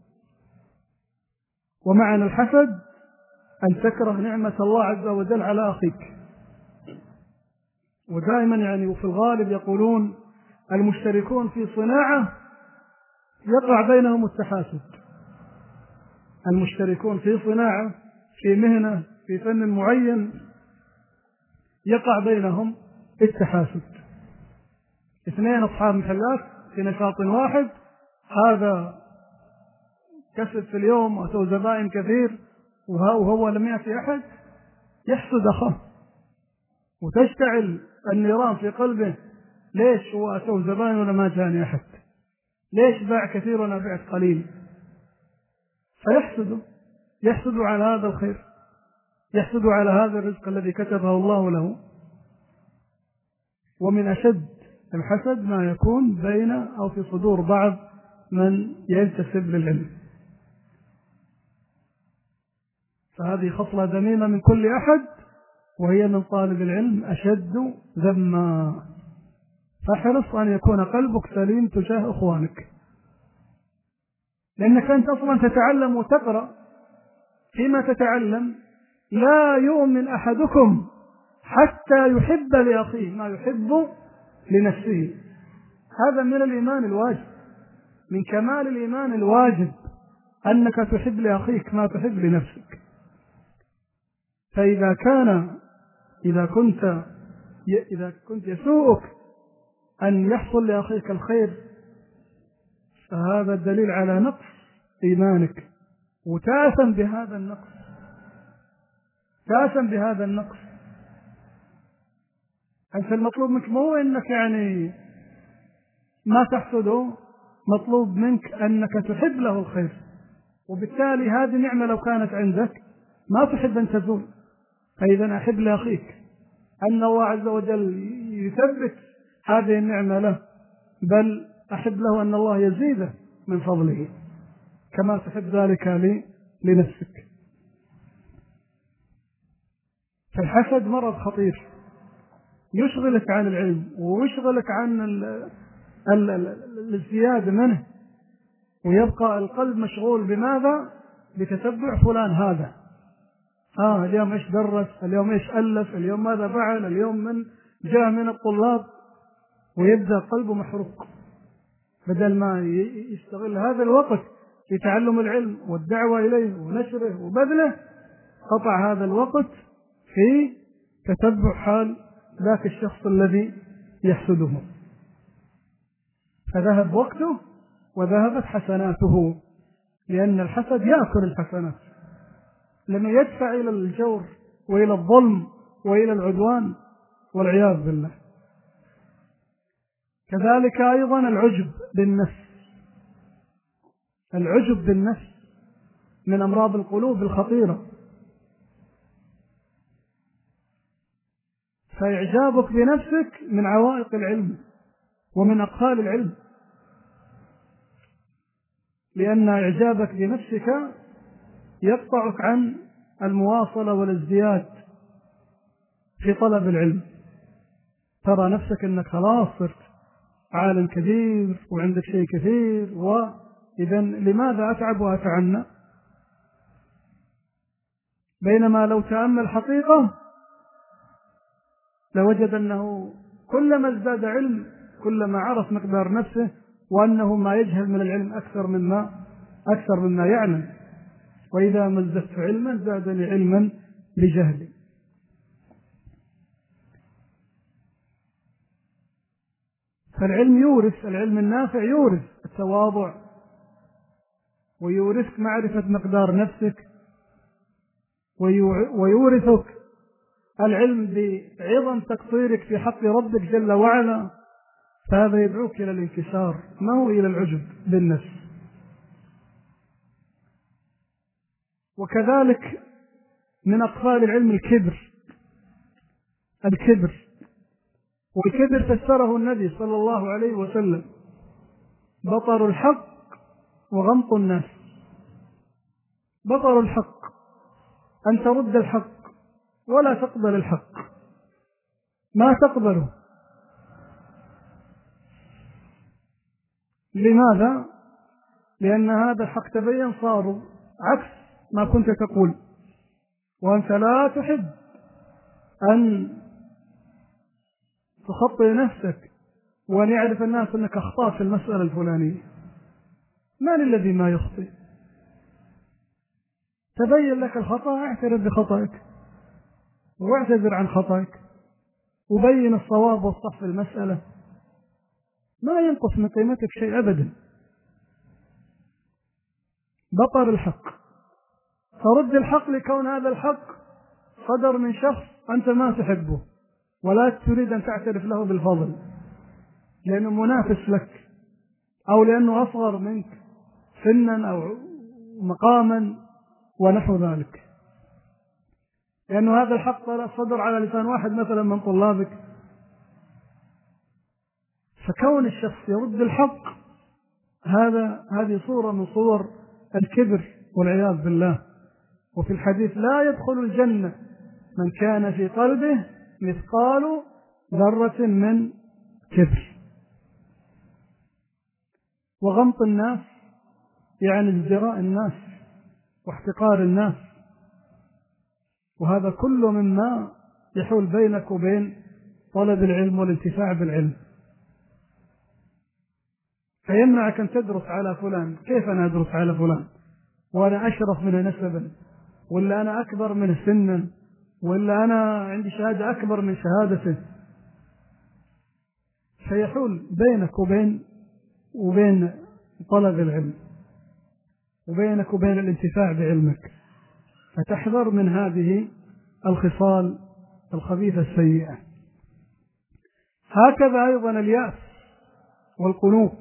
ومعنى الحسد أن تكره نعمة الله عز وجل على أخيك. ودائما يعني وفي الغالب يقولون المشتركون في صناعة يقع بينهم التحاسد. المشتركون في صناعة، في مهنة، في فن معين، يقع بينهم التحاسد. اثنين أصحاب محلات في نشاط واحد، هذا كسب في اليوم وأتوا زبائن كثير وهو لم يأتي أحد، يحسد أخاه وتشتعل النيران في قلبه. ليش هو أتوا زبائن ولا ما جاني أحد؟ ليش باع كثير وأنا بعت قليل؟ فيحسد يحسد على هذا الخير، يحسد على هذا الرزق الذي كتبه الله له. ومن أشد الحسد ما يكون بين أو في صدور بعض من ينتسب للعلم. فهذه خصلة ذميمة من كل أحد، وهي من طالب العلم أشد ذما. فاحرص أن يكون قلبك سليم تجاه أخوانك، لأنك أنت أصلا تتعلم وتقرأ. فيما تتعلم لا يؤمن أحدكم حتى يحب لأخيه ما يحب لنفسه. هذا من الإيمان الواجب، من كمال الإيمان الواجب أنك تحب لأخيك ما تحب لنفسك. فإذا كان إذا كنت إذا كنت يسوءك أن يحصل لأخيك الخير فهذا الدليل على نقص إيمانك، وتأثم بهذا النقص، تأثم بهذا النقص. أنت المطلوب منك مو إنك يعني ما تحسده، مطلوب منك أنك تحب له الخير، وبالتالي هذه النعمة لو كانت عندك ما تحب أن تزول. فإذا أحب لأخيك أن الله عز وجل يثبت هذه النعمة له، بل أحب له أن الله يزيده من فضله كما تحب ذلك لنفسك. فالحسد مرض خطير يشغلك عن العلم ويشغلك عن الازدياد منه، ويبقى القلب مشغول بماذا؟ بتتبع فلان هذا، آه اليوم إيش درس، اليوم إيش ألف، اليوم ماذا فعل، اليوم من جاء من الطلاب، ويبدأ قلبه محروق. بدل ما يستغل هذا الوقت في تعلم العلم والدعوة إليه ونشره وبذله، قطع هذا الوقت في تتبع حال ذاك الشخص الذي يحسده، فذهب وقته وذهبت حسناته، لأن الحسد يأكل الحسنات، لما يدفع إلى الجور وإلى الظلم وإلى العدوان والعياذ بالله. كذلك أيضا العجب بالنفس، العجب بالنفس من أمراض القلوب الخطيرة. فإعجابك بنفسك من عوائق العلم ومن أقفال العلم، لأن إعجابك بنفسك يقطعك عن المواصلة والازدياد في طلب العلم. ترى نفسك أنك خلاص صرت عالم كبير وعندك شيء كثير، وإذا لماذا أتعب وأتعنى؟ بينما لو تأمل حقيقة لوجد أنه كلما ازداد علم كلما عرف مقدار نفسه، وأنه ما يجهل من العلم أكثر مما أكثر مما يعلم. وإذا ما ازددت علما زادني علما بجهلي. فالعلم يورث، العلم النافع يورث التواضع، ويورثك معرفة مقدار نفسك، ويورثك العلم بعظم تقصيرك في حق ربك جل وعلا. فهذا يدعوك إلى الانكسار، ما هو إلى العجب بالنفس. وكذلك من أقفال العلم الكبر، الكبر والكبر فسره النبي صلى الله عليه وسلم: بطر الحق وغمط الناس. بطر الحق أن ترد الحق ولا تقبل الحق، ما تقبله. لماذا؟ لأن هذا الحق تبين صار عكس ما كنت تقول، وأنت لا تحب أن تخطئ نفسك وأن يعرف الناس أنك أخطأت في المسألة الفلانية. من الذي ما يخطئ؟ تبين لك الخطأ، اعترف بخطأك واعتذر عن خطأك وبين الصواب والصح في المسألة، ما ينقص من قيمتك شيء أبدا. بطر الحق، فرد الحق لكون هذا الحق صدر من شخص أنت ما تحبه ولا تريد أن تعترف له بالفضل، لأنه منافس لك أو لأنه أصغر منك سنا أو مقاما ونحو ذلك، لأنه هذا الحق صدر على لسان واحد مثلا من طلابك. فكون الشخص يرد الحق هذا هذه صورة من صور الكبر والعياذ بالله. وفي الحديث: لا يدخل الجنة من كان في قلبه مثقال ذرة من كبر. وغمط الناس يعني ازدراء الناس واحتقار الناس، وهذا كله مما يحول بينك وبين طلب العلم والانتفاع بالعلم، فيمنعك أن تدرس على فلان. كيف أنا أدرس على فلان وأنا أشرف منه نسبا، ولا أنا أكبر منه سنا، ولا أنا عندي شهادة أكبر من شهادته؟ فيحول بينك وبين وبين طلب العلم وبينك وبين الانتفاع بعلمك، فتحذر من هذه الخصال الخبيثة السيئة. هكذا أيضا اليأس والقنوط.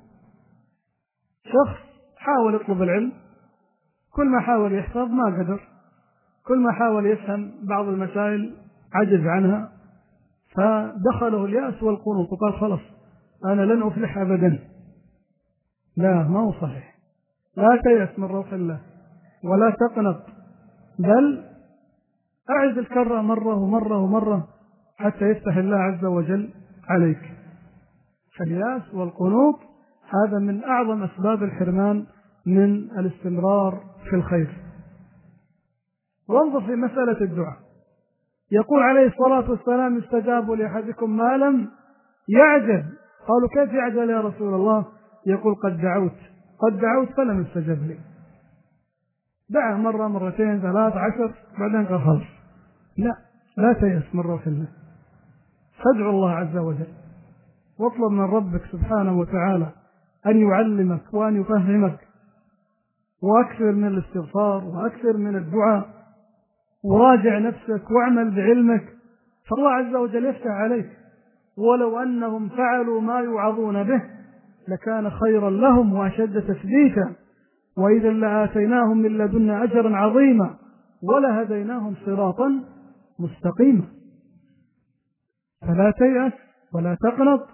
شخص حاول يطلب العلم، كل ما حاول يحفظ ما قدر، كل ما حاول يفهم بعض المسائل عجز عنها، فدخله اليأس والقنوط وقال خلص أنا لن أفلح أبدا. لا، ما هو صحيح. لا تيأس من روح الله ولا تقنط، بل أعد الكرة مرة ومرة ومرة حتى يفتح الله عز وجل عليك. فاليأس والقنوط هذا من أعظم أسباب الحرمان من الاستمرار في الخير. وانظر في مسألة الدعاء، يقول عليه الصلاة والسلام استجاب لأحدكم ما لم يعجل. قالوا كيف يعجل يا رسول الله؟ يقول قد دعوت قد دعوت فلم يستجب لي. دعا مرة مرتين ثلاث عشر بعدين قال خلاص. لا، لا تيأس من روح الله، فادعو الله عز وجل واطلب من ربك سبحانه وتعالى أن يعلمك وأن يفهمك، وأكثر من الاستغفار وأكثر من الدعاء، وراجع نفسك واعمل بعلمك، فالله عز وجل يفتح عليك. ولو أنهم فعلوا ما يوعظون به لكان خيرا لهم وأشد تثبيتا، وإذا لآتيناهم من لدنا أجرا عظيما ولهديناهم صراطا مستقيما. فلا تيأس ولا تقنط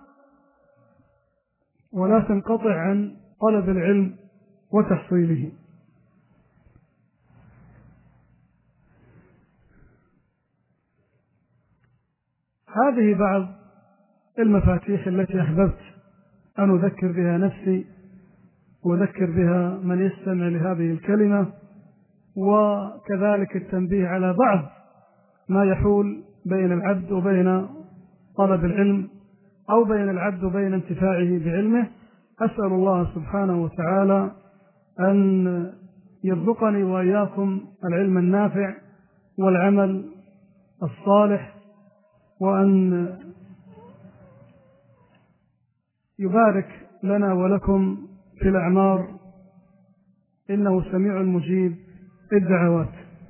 ولا تنقطع عن طلب العلم وتحصيله. هذه بعض المفاتيح التي أحببت أن أذكر بها نفسي وأذكر بها من يستمع لهذه الكلمة، وكذلك التنبيه على بعض ما يحول بين العبد وبين طلب العلم أو بين العبد وبين انتفاعه بعلمه. أسأل الله سبحانه وتعالى أن يرزقني وإياكم العلم النافع والعمل الصالح، وأن يبارك لنا ولكم في الأعمار، إنه سميع مجيب الدعوات.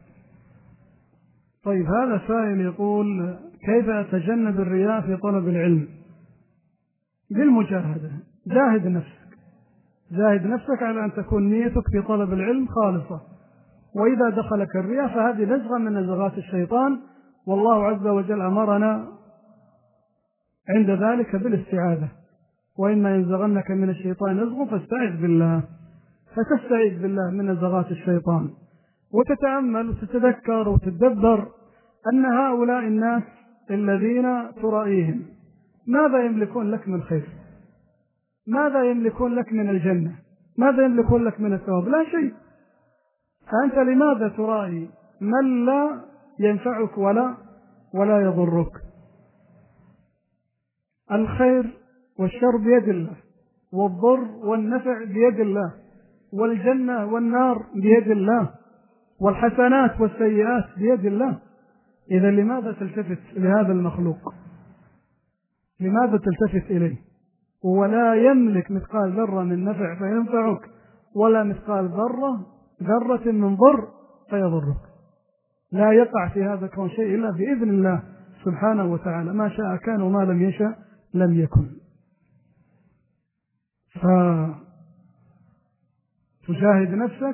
طيب، هذا سائل يقول كيف أتجنب الرياء في طلب العلم؟ بالمجاهدة. جاهد نفسك جاهد نفسك على أن تكون نيتك في طلب العلم خالصة، وإذا دخلك الرياء فهذه نزغة من نزغات الشيطان، والله عز وجل أمرنا عند ذلك بالاستعاذة، وإما ينزغنك من الشيطان نزغ فاستعذ بالله. فتستعيذ بالله من نزغات الشيطان، وتتأمل وتتذكر وتتدبر أن هؤلاء الناس الذين ترائيهم ماذا يملكون لك من خير؟ ماذا يملكون لك من الجنة؟ ماذا يملكون لك من الثواب؟ لا شيء. فأنت لماذا ترائي من لا ينفعك ولا ولا يضرك؟ الخير والشر بيد الله، والضر والنفع بيد الله، والجنة والنار بيد الله، والحسنات والسيئات بيد الله. إذا لماذا تلتفت لهذا المخلوق؟ لماذا تلتفت إليه؟ ولا يملك مثقال ذرة من نفع فينفعك، ولا مثقال ذرة ذرة من ضر فيضرك. لا يقع في هذا الكون شيء إلا بإذن الله سبحانه وتعالى، ما شاء كان وما لم يشاء لم يكن. فتجاهد نفسك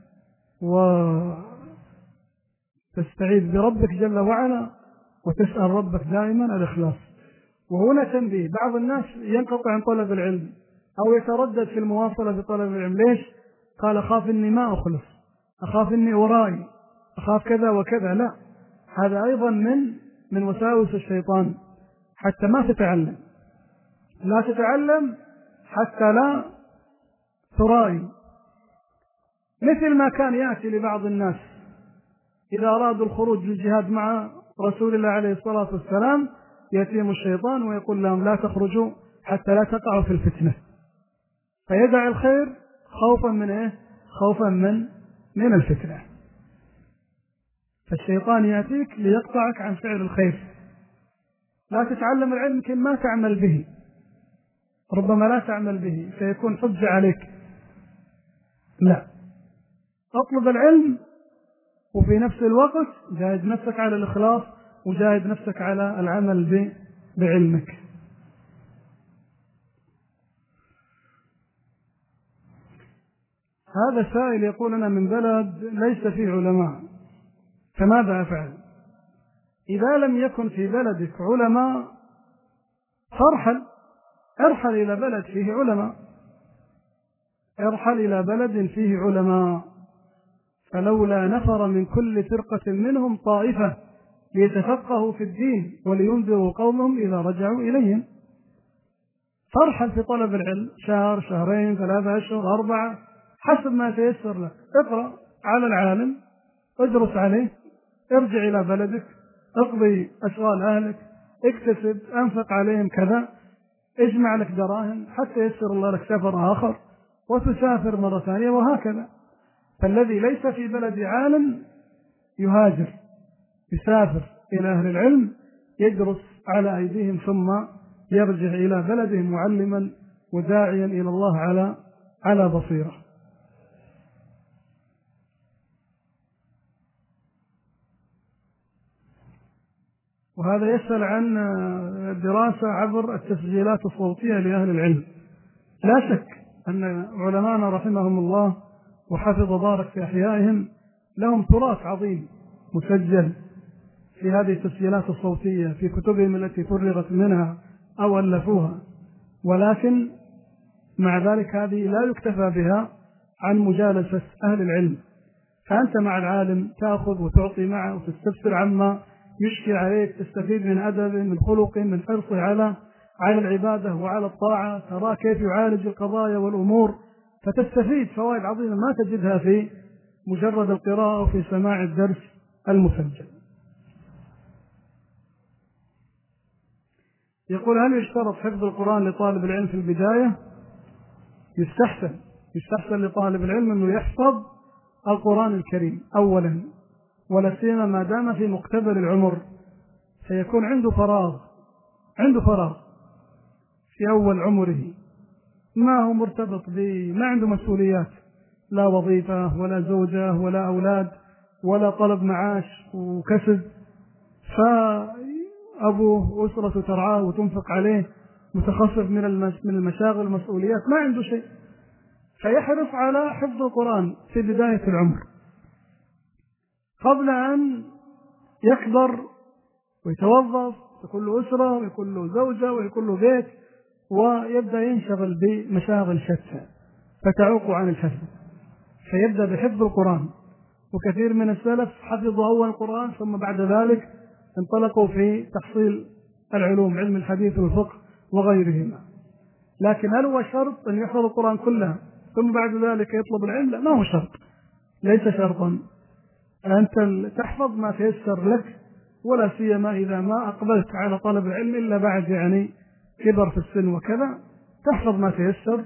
وتستعيذ بربك جل وعلا، وتسأل ربك دائما الإخلاص. وهنا تنبيه، بعض الناس ينقطع عن طلب العلم أو يتردد في المواصلة بطلب العلم. ليش؟ قال أخاف إني ما أخلص، أخاف إني أرائي، أخاف كذا وكذا. لا، هذا أيضا من من وساوس الشيطان، حتى ما تتعلم. لا تتعلم حتى لا ترائي. مثل ما كان يأتي لبعض الناس إذا أرادوا الخروج للجهاد مع رسول الله عليه الصلاة والسلام، يأتيهم الشيطان ويقول لهم لا تخرجوا حتى لا تقعوا في الفتنة، فيدع الخير خوفا من إيه؟ خوفا من من الفتنة. فالشيطان يأتيك ليقطعك عن فعل الخير. لا تتعلم العلم يمكن ما تعمل به، ربما لا تعمل به فيكون حجة عليك لا، اطلب العلم وفي نفس الوقت جاهد نفسك على الإخلاص وجاهد نفسك على العمل بعلمك. هذا سائل يقول أنا من بلد ليس فيه علماء، فماذا أفعل؟ إذا لم يكن في بلدك علماء فارحل، ارحل إلى بلد فيه علماء، ارحل إلى بلد فيه علماء. فلولا نفر من كل فرقة منهم طائفة ليتفقهوا في الدين ولينذروا قومهم إذا رجعوا إليهم. فارحل في طلب العلم شهر، شهرين، ثلاثة أشهر، أربعة، حسب ما تيسر لك. اقرأ على العالم، ادرس عليه، ارجع إلى بلدك، اقضي أشغال أهلك، اكتسب، أنفق عليهم كذا، اجمع لك دراهم حتى يسر الله لك سفر آخر وتسافر مرة ثانية، وهكذا. فالذي ليس في بلد عالم يهاجر، يسافر إلى أهل العلم، يدرس على أيديهم، ثم يرجع إلى بلده معلما وداعيا إلى الله على على بصيرة. وهذا يسأل عن دراسة عبر التسجيلات الصوتية لأهل العلم. لا شك أن علماءنا رحمهم الله وحفظ بارك في أحيائهم لهم تراث عظيم مسجل في هذه التسجيلات الصوتية في كتبهم التي فرغت منها أو ألفوها، ولكن مع ذلك هذه لا يكتفى بها عن مجالسة أهل العلم. فأنت مع العالم تأخذ وتعطي معه وتستفسر عما يشكي عليك، تستفيد من أدبه، من خلقه، من حرصه على على العبادة وعلى الطاعة، ترى كيف يعالج القضايا والأمور، فتستفيد فوائد عظيمة ما تجدها في مجرد القراءة وفي سماع الدرس المسجل. يقول هل يشترط حفظ القرآن لطالب العلم في البداية؟ يستحسن يستحسن لطالب العلم أنه يحفظ القرآن الكريم أولا، ولا سيما ما دام في مقتبل العمر، سيكون عنده فراغ عنده فراغ في أول عمره، ما هو مرتبط به، ما عنده مسؤوليات، لا وظيفة ولا زوجة ولا أولاد ولا طلب معاش وكسب، فأبوه وأسرته ترعاه وتنفق عليه، متخصص من المشاغل والمسؤوليات، ما عنده شيء، فيحرص على حفظ القرآن في بداية العمر قبل أن يكبر ويتوظف، يكون له أسرة ويكون له زوجة ويكون له بيت ويبدأ ينشغل بمشاغل شتى فتعوق عن الحفظ، فيبدأ بحفظ القرآن. وكثير من السلف حفظوا أول القرآن ثم بعد ذلك انطلقوا في تحصيل العلوم، علم الحديث والفقه وغيرهما. لكن هل هو شرط أن يحفظ القرآن كله ثم بعد ذلك يطلب العلم؟ لا، ما هو شرط، ليس شرطا. أنت تحفظ ما تيسر لك، ولا سيما إذا ما أقبلت على طلب العلم إلا بعد يعني كبر في السن وكذا، تحفظ ما تيسر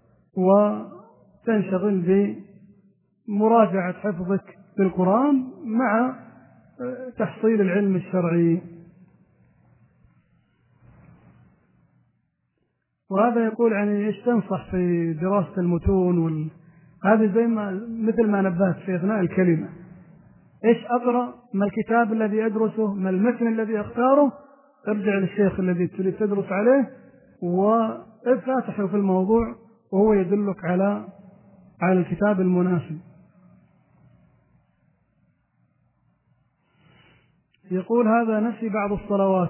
وتنشغل بمراجعة حفظك للقرآن مع تحصيل العلم الشرعي. وهذا يقول يعني إيش تنصح في دراسة المتون وال... هذه زي ما مثل ما نبهت في أثناء الكلمة، إيش أقرأ، ما الكتاب الذي أدرسه، ما المتن الذي أختاره، ارجع للشيخ الذي تريد تدرس عليه وافاتحه في الموضوع وهو يدلك على على الكتاب المناسب. يقول هذا نسي بعض الصلوات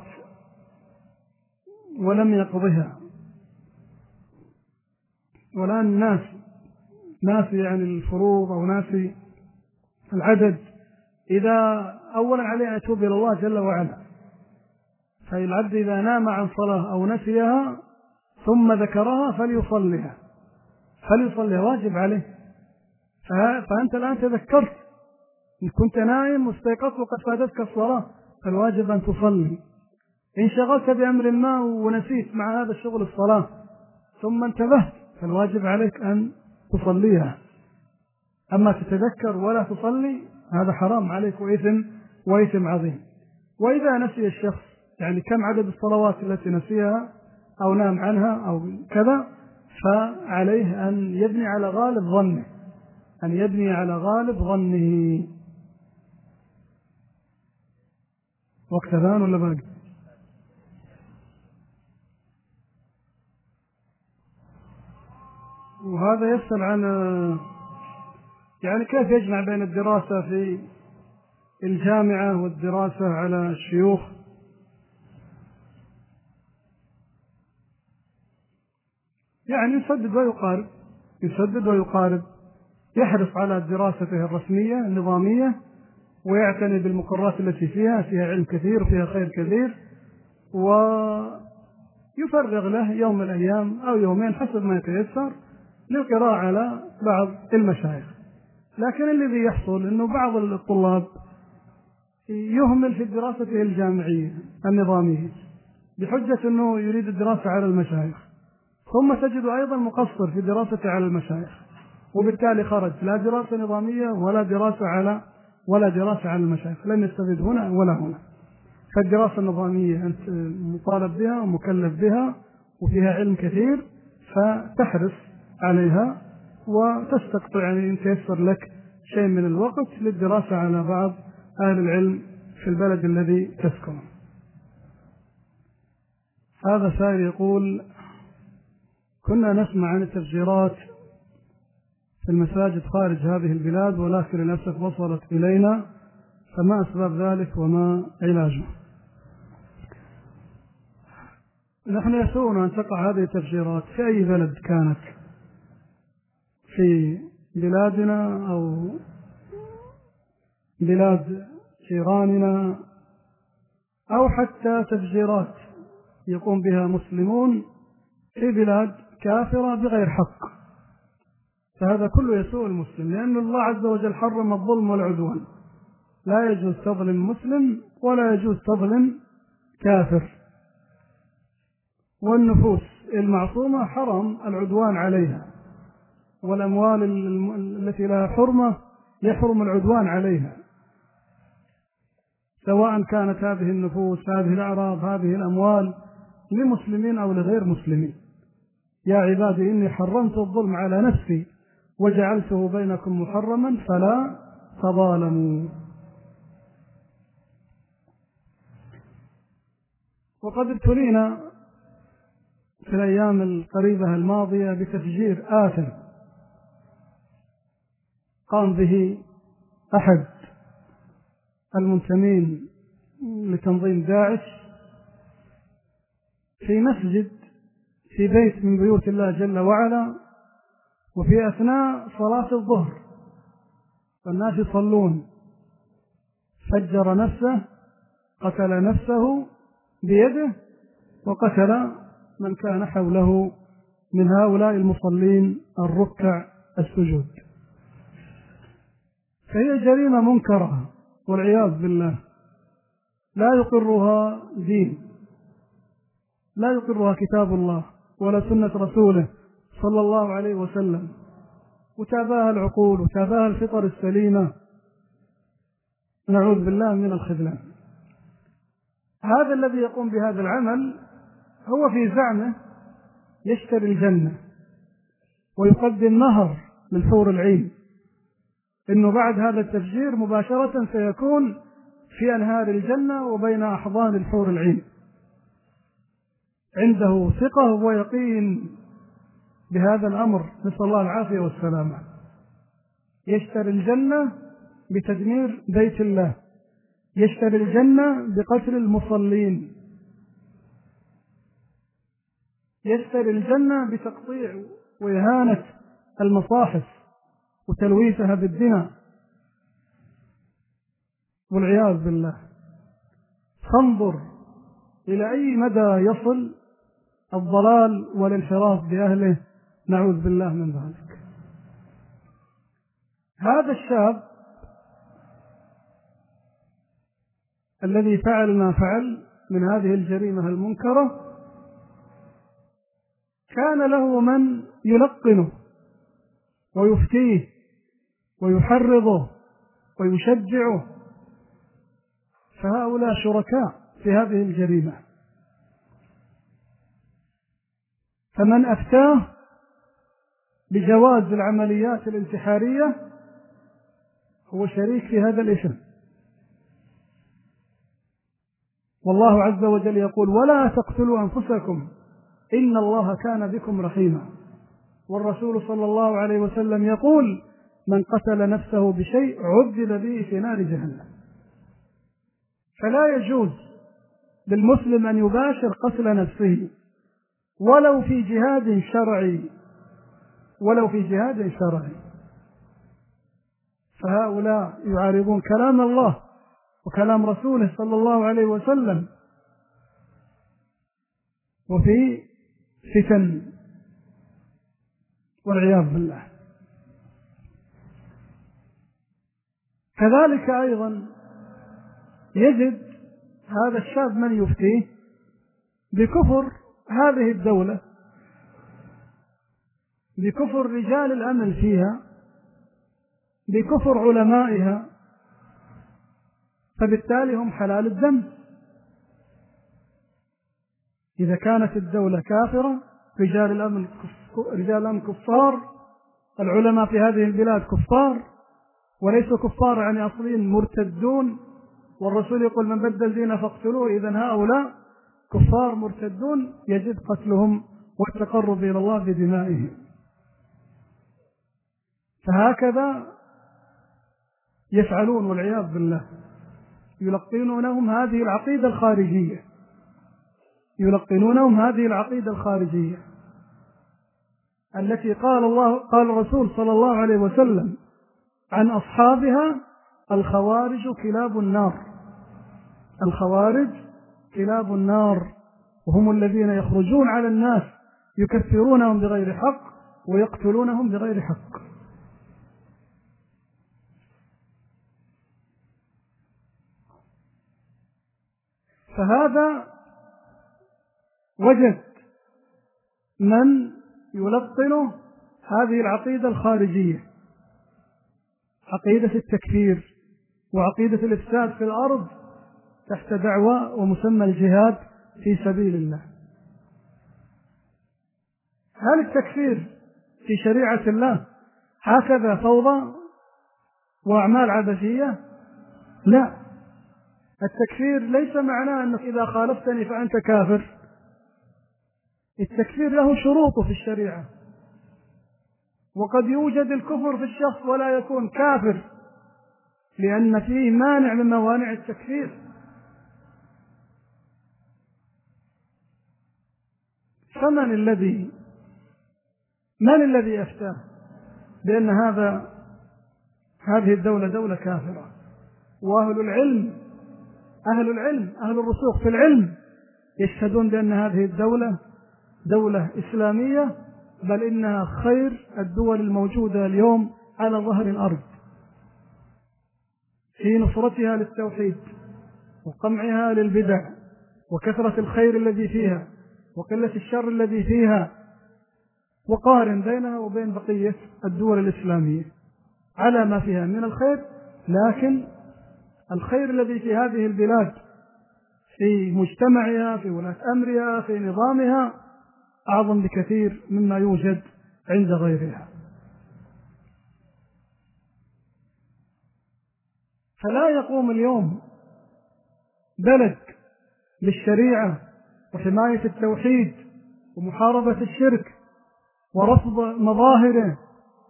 ولم يقضها، والآن الناس ناسي يعني الفروض أو ناسي العدد. إذا أولا عليه أن يتوب إلى الله جل وعلا، فالعبد إذا نام عن صلاة أو نسيها ثم ذكرها فليصليها فليصليها واجب عليه. فأنت الآن تذكرت، إن كنت نائم واستيقظت وقد فاتتك الصلاة فالواجب أن تصلي. إن شغلت بأمر ما ونسيت مع هذا الشغل الصلاة ثم انتبهت فالواجب عليك أن تصليها. أما تتذكر ولا تصلي هذا حرام عليك وإثم وإثم عظيم. وإذا نسي الشخص يعني كم عدد الصلوات التي نسيها أو نام عنها أو كذا، فعليه أن يبني على غالب ظنه، أن يبني على غالب ظنه. وقت ثان ولا باقي؟ وهذا يسأل عن يعني كيف يجمع بين الدراسة في الجامعة والدراسة على الشيوخ. يعني يسدد ويقارب، يسدد ويقارب، يحرص على دراسته الرسمية النظامية ويعتني بالمقررات التي فيها فيها علم كثير وفيها خير كثير، ويفرغ له يوم من الأيام أو يومين حسب ما يتيسر للقراءة على بعض المشايخ. لكن الذي يحصل أنه بعض الطلاب يهمل في الدراسة الجامعية النظامية بحجة أنه يريد الدراسة على المشايخ، ثم تجد أيضا مقصر في دراسة على المشايخ، وبالتالي خرج لا دراسة نظامية ولا دراسة على ولا دراسة على المشايخ، لم يستفيد هنا ولا هنا. فالدراسة النظامية أنت مطالب بها ومكلف بها وفيها علم كثير، فتحرص عليها وتستقطع يعني إن تيسر لك شيء من الوقت للدراسة على بعض أهل العلم في البلد الذي تسكن. هذا سائل يقول: كنا نسمع عن التفجيرات في المساجد خارج هذه البلاد، ولكن للأسف وصلت إلينا، فما أسباب ذلك وما علاجه؟ نحن يسوءنا أن تقع هذه التفجيرات في أي بلد كانت، في بلادنا أو بلاد جيراننا، أو حتى تفجيرات يقوم بها مسلمون في بلاد كافرة بغير حق، فهذا كله يسوء المسلم، لأن الله عز وجل حرم الظلم والعدوان، لا يجوز تظلم مسلم ولا يجوز تظلم كافر. والنفوس المعصومة حرم العدوان عليها، والأموال التي لها حرمة يحرم العدوان عليها، سواء كانت هذه النفوس، هذه الأعراض، هذه الأموال لمسلمين أو لغير مسلمين. يا عبادي إني حرمت الظلم على نفسي وجعلته بينكم محرما فلا تظالموا. وقد ابتلينا في الأيام القريبة الماضية بتفجير آثم قام به أحد المنتمين لتنظيم داعش في مسجد في بيت من بيوت الله جل وعلا، وفي أثناء صلاة الظهر والناس يصلون فجر نفسه، قتل نفسه بيده وقتل من كان حوله من هؤلاء المصلين الركع السجود. فهي جريمة منكرة والعياذ بالله، لا يقرها دين، لا يقرها كتاب الله ولا سنة رسوله صلى الله عليه وسلم، وتاباها العقول وتاباها الفطر السليمة، نعوذ بالله من الخذلان. هذا الذي يقوم بهذا العمل هو في زعمه يشتري الجنة ويقدم نهر للحور العين، إنه بعد هذا التفجير مباشرة سيكون في أنهار الجنة وبين أحضان الحور العين. عنده ثقة ويقين بهذا الأمر، نسأل الله العافية والسلامة. يشتري الجنة بتدمير بيت الله، يشتري الجنة بقتل المصلين، يشتري الجنة بتقطيع وإهانة المصاحف وتلويثها بالدماء والعياذ بالله. فانظر إلى أي مدى يصل الضلال والانحراف بأهله، نعوذ بالله من ذلك. هذا الشاب الذي فعل ما فعل من هذه الجريمة المنكرة كان له من يلقنه ويفتيه ويحرضه ويشجعه، فهؤلاء شركاء في هذه الجريمة. فمن أفتاه بجواز العمليات الانتحارية هو شريك في هذا الإثم. والله عز وجل يقول: ولا تقتلوا أنفسكم إن الله كان بكم رحيما. والرسول صلى الله عليه وسلم يقول: من قتل نفسه بشيء عذب به في نار جهنم. فلا يجوز للمسلم أن يباشر قتل نفسه ولو في جهاد شرعي ولو في جهاد شرعي. فهؤلاء يعارضون كلام الله وكلام رسوله صلى الله عليه وسلم وفي فتن والعياذ بالله. كذلك أيضا يجد هذا الشاب من يفتيه بكفر هذه الدولة، بكفر رجال الأمن فيها، بكفر علمائها، فبالتالي هم حلال الدم. إذا كانت الدولة كافرة، رجال الأمن رجال الأمن كفار، العلماء في هذه البلاد كفار، وليسوا كفار يعني أصلين مرتدون، والرسول يقول: من بدل دينه فاقتلوه. إذن هؤلاء كفار مرتدون يجب قتلهم والتقرب إلى الله بدمائهم. فهكذا يفعلون والعياذ بالله، يلقنونهم هذه العقيدة الخارجية يلقنونهم هذه العقيدة الخارجية التي قال الله قال الرسول صلى الله عليه وسلم عن أصحابها: الخوارج كلاب النار. الخوارج كلاب النار، وهم الذين يخرجون على الناس يكفرونهم بغير حق ويقتلونهم بغير حق. فهذا وجد من يلقن هذه العقيدة الخارجية، عقيدة التكفير وعقيدة الإفساد في الأرض تحت دعوى ومسمى الجهاد في سبيل الله. هل التكفير في شريعة الله هكذا فوضى وأعمال عبثية؟ لا، التكفير ليس معناه أنك إذا خالفتني فأنت كافر. التكفير له شروط في الشريعة، وقد يوجد الكفر في الشخص ولا يكون كافر لأن فيه مانع من موانع التكفير. فمن الذي من الذي أفتاه بأن هذا هذه الدولة دولة كافرة؟ وأهل العلم أهل العلم أهل الرسوخ في العلم يشهدون بأن هذه الدولة دولة إسلامية، بل إنها خير الدول الموجودة اليوم على ظهر الأرض في نصرتها للتوحيد وقمعها للبدع وكثرة الخير الذي فيها وقلة الشر الذي فيها. وقارن بينها وبين بقية الدول الإسلامية على ما فيها من الخير، لكن الخير الذي في هذه البلاد في مجتمعها، في ولاة أمرها، في نظامها، أعظم بكثير مما يوجد عند غيرها. فلا يقوم اليوم بلد بالشريعة وحماية التوحيد ومحاربة الشرك ورفض مظاهره،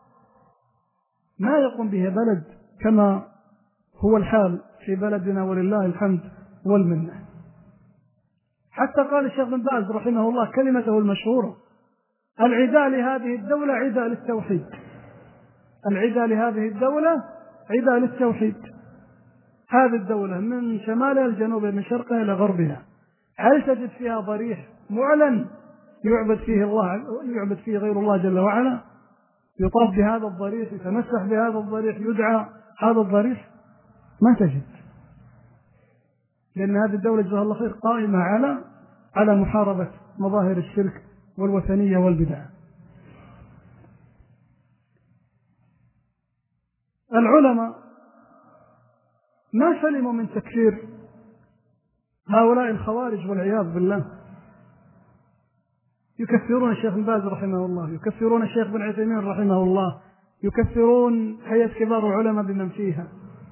ما يقوم به بلد كما هو الحال في بلدنا ولله الحمد والمنة. حتى قال الشيخ بن باز رحمه الله كلمته المشهورة: العداء لهذه الدولة عداء للتوحيد. العداء لهذه الدولة عداء للتوحيد. هذه الدولة من شمالها الجنوب، من شرقها إلى غربها، هل تجد فيها ضريح معلن يعبد فيه الله يعبد فيه غير الله جل وعلا؟ يطاف بهذا الضريح، يتمسح بهذا الضريح، يدعى هذا الضريح؟ ما تجد، لأن هذه الدولة جزاها الله خير قائمة على على محاربة مظاهر الشرك والوثنية والبدع. العلماء ما سلموا من تكفير هؤلاء الخوارج والعياذ بالله، يكفرون الشيخ بن باز رحمه الله، يكفرون الشيخ بن عثيمين رحمه الله، يكفرون هيئة كبار العلماء بمن فيها.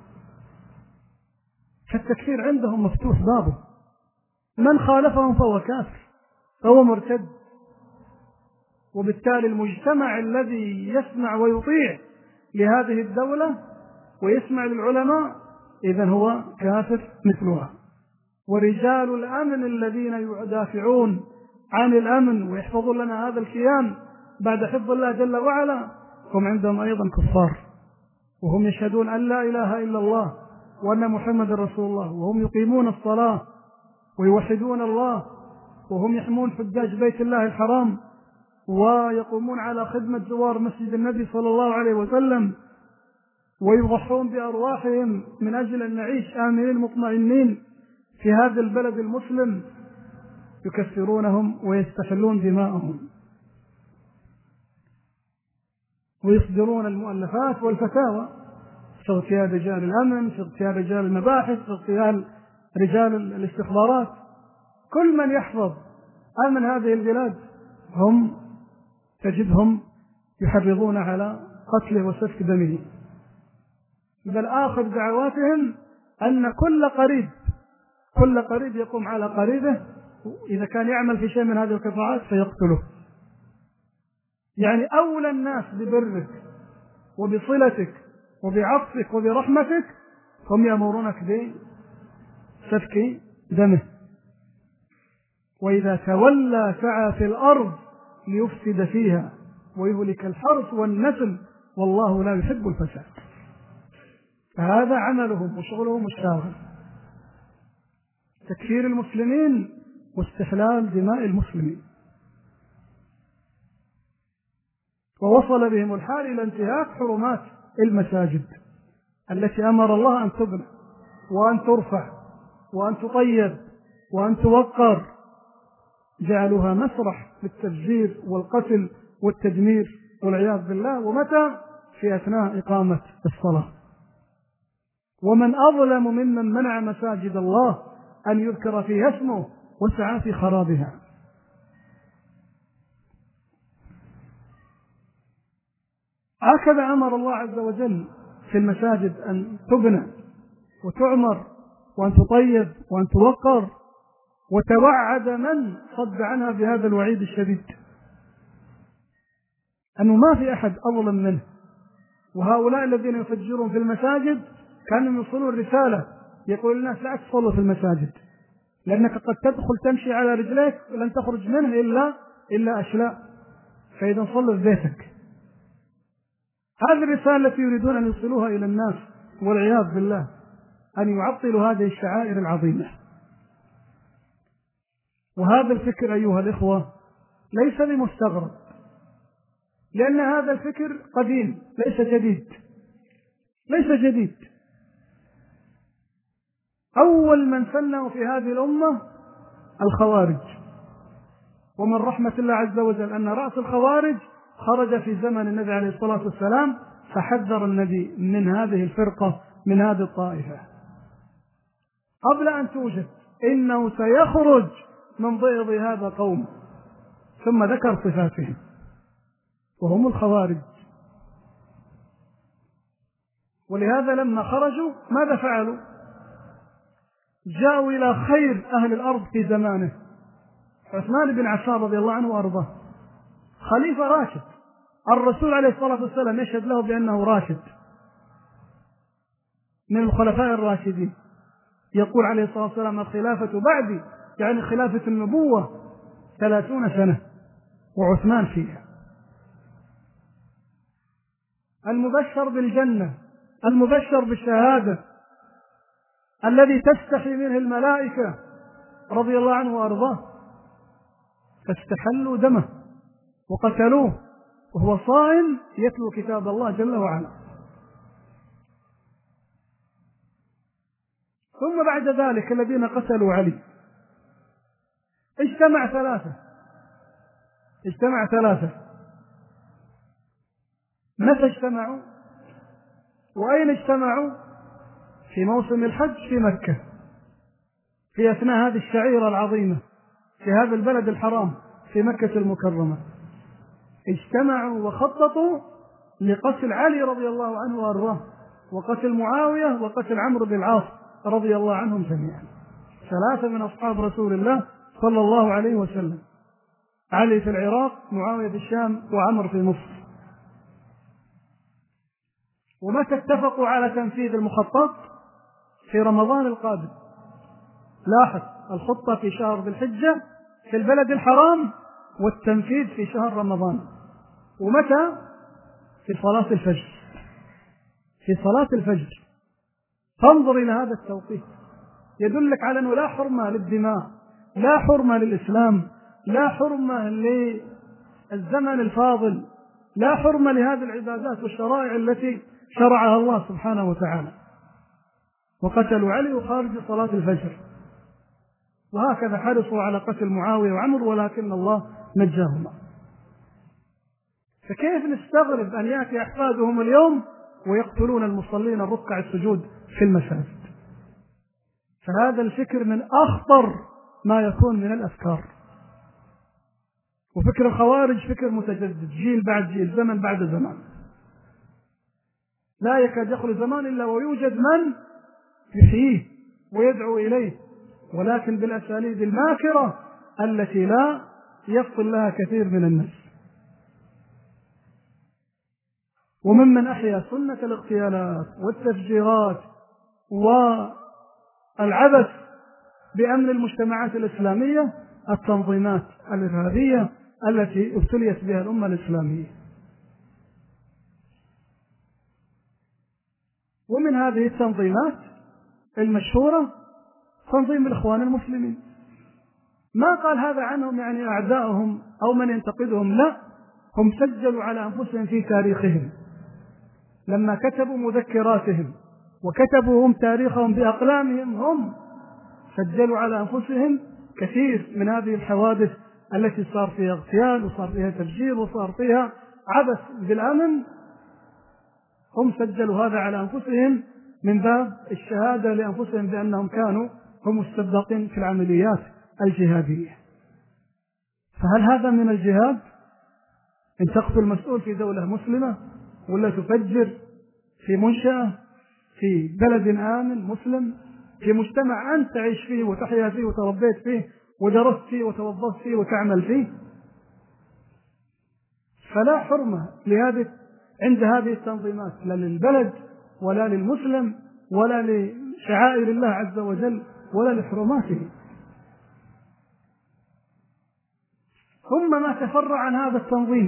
فالتكفير عندهم مفتوح بابه، من خالفهم فهو كافر، فهو مرتد. وبالتالي المجتمع الذي يسمع ويطيع لهذه الدولة ويسمع للعلماء إذن هو كافر مثلها. ورجال الأمن الذين يدافعون عن الأمن ويحفظون لنا هذا الكيان بعد حفظ الله جل وعلا هم عندهم أيضا كفار، وهم يشهدون أن لا إله إلا الله وأن محمد رسول الله، وهم يقيمون الصلاة ويوحدون الله، وهم يحمون حجاج بيت الله الحرام ويقومون على خدمة زوار مسجد النبي صلى الله عليه وسلم، ويضحون بأرواحهم من أجل أن نعيش آمنين مطمئنين في هذا البلد المسلم. يكفرونهم ويستحلون دماءهم ويصدرون المؤلفات والفتاوى في اغتيال رجال الأمن، في اغتيال رجال المباحث، في اغتيال رجال الاستخبارات. كل من يحفظ أمن هذه البلاد هم تجدهم يحرضون على قتله وسفك دمه، بل آخر دعواتهم أن كل قريب كل قريب يقوم على قريبه إذا كان يعمل في شيء من هذه القطاعات فيقتله. يعني أولى الناس ببرك وبصلتك وبعطفك وبرحمتك هم يأمرونك بسفك دمه. وإذا تولى سعى في الأرض ليفسد فيها ويهلك الحرث والنسل والله لا يحب الفساد. فهذا عملهم وشغلهم الشاغل، تكفير المسلمين واستحلال دماء المسلمين. ووصل بهم الحال إلى انتهاك حرمات المساجد التي أمر الله أن تبنى وأن ترفع وأن تطيب وأن توقر، جعلوها مسرح للتفجير والقتل والتدمير والعياذ بالله. ومتى؟ في أثناء إقامة الصلاة. ومن أظلم ممن منع مساجد الله أن يذكر فيها اسمه وسعى في خرابها. هكذا أمر الله عز وجل في المساجد أن تبنى وتعمر وأن تطيب وأن توقر، وتوعد من صد عنها بهذا الوعيد الشديد أنه ما في أحد أظلم منه. وهؤلاء الذين يفجرون في المساجد كانوا يوصلون رسالة يقول الناس لا تصلوا في المساجد لأنك قد تدخل تمشي على رجليك ولن تخرج منه إلا إلا أشلاء، فإذا صلوا في بيتك. هذه الرسالة التي يريدون أن يوصلوها إلى الناس والعياذ بالله، أن يعطلوا هذه الشعائر العظيمة. وهذا الفكر أيها الإخوة ليس بمستغرب، لأن هذا الفكر قديم ليس جديد ليس جديد. أول من سنه في هذه الأمة الخوارج، ومن رحمة الله عز وجل أن رأس الخوارج خرج في زمن النبي عليه الصلاة والسلام، فحذر النبي من هذه الفرقة من هذه الطائفة قبل أن توجد، إنه سيخرج من ضيض هذا قوم، ثم ذكر صفاتهم وهم الخوارج. ولهذا لما خرجوا ماذا فعلوا؟ جاءوا إلى خير أهل الأرض في زمانه، عثمان بن عفان رضي الله عنه وأرضاه، خليفة راشد، الرسول عليه الصلاة والسلام يشهد له بأنه راشد من الخلفاء الراشدين. يقول عليه الصلاة والسلام الخلافة بعدي، يعني خلافة النبوة ثلاثون سنة وعثمان فيها. المبشر بالجنة، المبشر بالشهادة، الذي تستحي منه الملائكة رضي الله عنه وأرضاه، فاستحلوا دمه وقتلوه وهو صائم يتلو كتاب الله جل وعلا. ثم بعد ذلك الذين قتلوا علي اجتمع ثلاثة اجتمع ثلاثة متى اجتمعوا وأين اجتمعوا؟ في موسم الحج في مكة، في أثناء هذه الشعيرة العظيمة في هذا البلد الحرام، في مكة المكرمة اجتمعوا وخططوا لقتل علي رضي الله عنه وأرضاه، وقتل معاوية، وقتل عمرو بن العاص رضي الله عنهم جميعا، ثلاثة من أصحاب رسول الله صلى الله عليه وسلم، علي في العراق، معاوية في الشام، وعمرو في مصر. ومتى اتفقوا على تنفيذ المخطط؟ في رمضان القادم. لاحظ، الخطة في شهر ذي الحجة في البلد الحرام، والتنفيذ في شهر رمضان. ومتى؟ في صلاة الفجر، في صلاة الفجر. فانظر إلى هذا التوقيت، يدلك على أنه لا حرمة للدماء، لا حرمة للإسلام، لا حرمة للزمن الفاضل، لا حرمة لهذه العبادات والشرائع التي شرعها الله سبحانه وتعالى. وقتلوا علي خارج صلاة الفجر، وهكذا حرصوا على قتل معاوية وعمر، ولكن الله نجاهما. فكيف نستغرب أن يأتي أحفادهم اليوم ويقتلون المصلين الركع السجود في المساجد؟ فهذا الفكر من أخطر ما يكون من الأفكار. وفكر الخوارج فكر متجدد، جيل بعد جيل، زمن بعد زمان، لا يكاد يخلو زمان إلا ويوجد من يحييه ويدعو إليه، ولكن بالأساليب الماكرة التي لا يفطن لها كثير من الناس. وممن أحيا سنة الاغتيالات والتفجيرات والعبث بأمن المجتمعات الإسلامية التنظيمات الإرهابية التي ابتليت بها الأمة الإسلامية. ومن هذه التنظيمات المشهورة تنظيم الإخوان المسلمين. ما قال هذا عنهم يعني أعداءهم أو من ينتقدهم، لا، هم سجلوا على أنفسهم في تاريخهم لما كتبوا مذكراتهم وكتبوا هم تاريخهم بأقلامهم، هم سجلوا على أنفسهم كثير من هذه الحوادث التي صار فيها اغتيال وصار فيها تفجير وصار فيها عبث بالأمن. هم سجلوا هذا على أنفسهم من باب الشهادة لأنفسهم بأنهم كانوا هم السباقين في العمليات الجهادية. فهل هذا من الجهاد؟ إن تقتل مسؤول في دولة مسلمة، ولا تفجر في منشأة في بلد آمن مسلم في مجتمع أنت تعيش فيه وتحيا فيه وتربيت فيه ودرست فيه وتوظفت فيه وتعمل فيه؟ فلا حرمة لهذه عند هذه التنظيمات، لا للبلد ولا للمسلم ولا لشعائر الله عز وجل ولا لحرماته. ثم ما تفرع عن هذا التنظيم،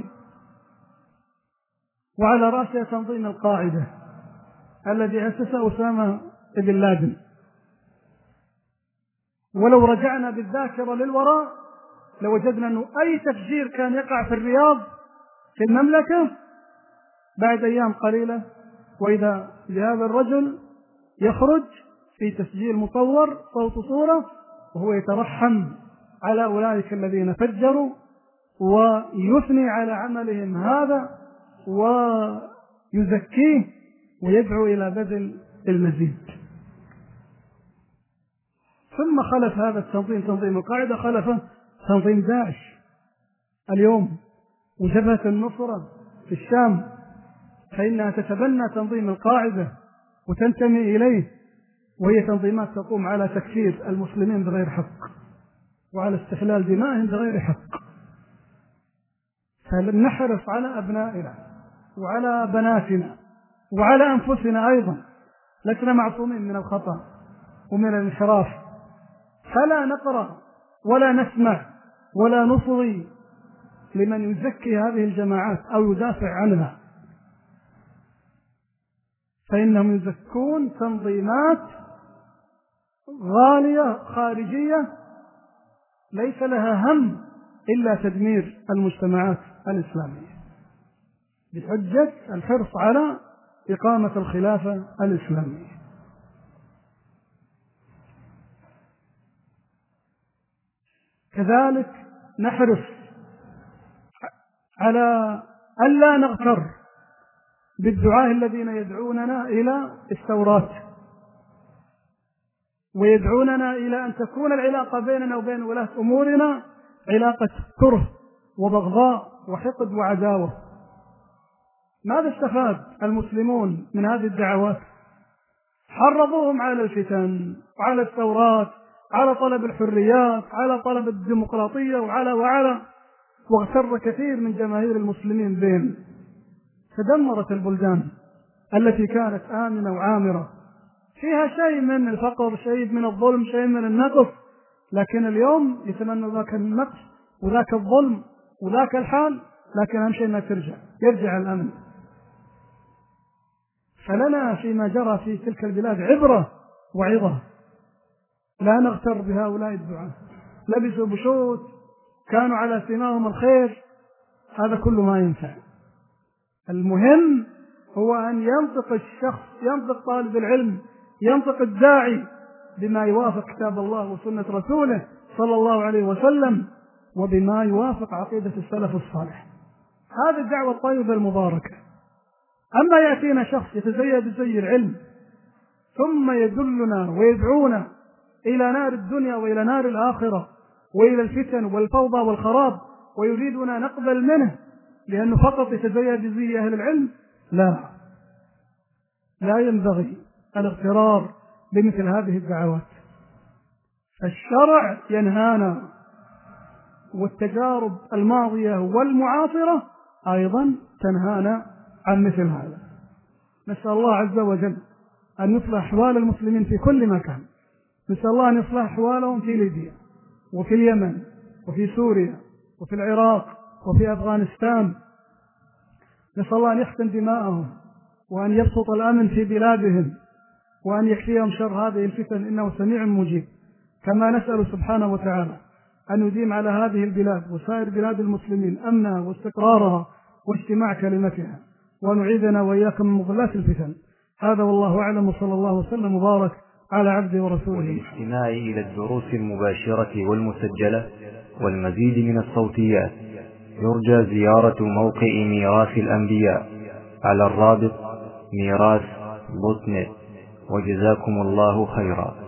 وعلى رأسه تنظيم القاعدة الذي أسسه أسامة بن لادن. ولو رجعنا بالذاكرة للوراء لوجدنا أنه أي تفجير كان يقع في الرياض في المملكة بعد أيام قليلة وإذا بهذا الرجل يخرج في تسجيل مصور صوت صورة وهو يترحم على أولئك الذين فجروا ويثني على عملهم هذا ويزكيه ويدعو إلى بذل المزيد. ثم خلف هذا التنظيم تنظيم القاعدة خلفه تنظيم داعش اليوم وجبهة النصرة في الشام، فإنها تتبنى تنظيم القاعدة وتنتمي إليه، وهي تنظيمات تقوم على تكفير المسلمين بغير حق وعلى استحلال دمائهم بغير حق. فلنحرص على أبنائنا وعلى بناتنا وعلى أنفسنا أيضا، لسنا معصومين من الخطأ ومن الانحراف، فلا نقرأ ولا نسمع ولا نصغي لمن يزكي هذه الجماعات أو يدافع عنها، فإنهم يزكون تنظيمات غالية خارجية ليس لها هم إلا تدمير المجتمعات الإسلامية بحجة الحرص على إقامة الخلافة الإسلامية. كذلك نحرص على ألا نغتر بالدعاة الذين يدعوننا إلى الثورات ويدعوننا إلى أن تكون العلاقة بيننا وبين ولاة أمورنا علاقة كره وبغضاء وحقد وعداوة. ماذا استفاد المسلمون من هذه الدعوات؟ حرضوهم على الفتن وعلى الثورات، على طلب الحريات، على طلب الديمقراطية، وعلى وعلى واغتر كثير من جماهير المسلمين بهم. تدمرت البلدان التي كانت آمنة وعامرة، فيها شيء من الفقر، شيء من الظلم، شيء من النقص، لكن اليوم يتمنى ذاك النقص وذاك الظلم وذاك الحال، لكن أهم شيء أنها ترجع، يرجع الأمن. فلنا فيما جرى في تلك البلاد عبرة وعظة، لا نغتر بهؤلاء الدعاة. لبسوا بشوت، كانوا على سماهم الخير، هذا كل ما ينفع. المهم هو أن ينطق الشخص، ينطق طالب العلم، ينطق الداعي بما يوافق كتاب الله وسنة رسوله صلى الله عليه وسلم، وبما يوافق عقيدة السلف الصالح. هذه الدعوة الطيبة المباركة. أما يأتينا شخص يتزيد بزي العلم ثم يدلنا ويدعونا إلى نار الدنيا وإلى نار الآخرة وإلى الفتن والفوضى والخراب، ويريدنا نقبل منه لأنه فقط يتزيد بزي أهل العلم، لا، لا ينبغي الاغترار بمثل هذه الدعوات. الشرع ينهانا، والتجارب الماضية والمعاصرة أيضا تنهانا عن مثل هذا. نسأل الله عز وجل أن يصلح أحوال المسلمين في كل مكان. نسأل الله أن يصلح أحوالهم في ليبيا وفي اليمن وفي سوريا وفي العراق وفي أفغانستان. نسأل الله أن يحقن دماءهم وأن يبسط الأمن في بلادهم وأن يكفيهم شر هذه الفتن، إنه سميع مجيب. كما نسأل سبحانه وتعالى أن يديم على هذه البلاد وسائر بلاد المسلمين أمنها واستقرارها واجتماع كلمتها، ونعيذنا وإياكم من مضلات الفتن. هذا والله أعلم، وصلى الله وسلم وبارك على عبده ورسوله. وللاستماع إلى الدروس المباشرة والمسجلة والمزيد من الصوتيات يرجى زيارة موقع ميراث الأنبياء على الرابط ميراث دوت نت. وجزاكم الله خيرا.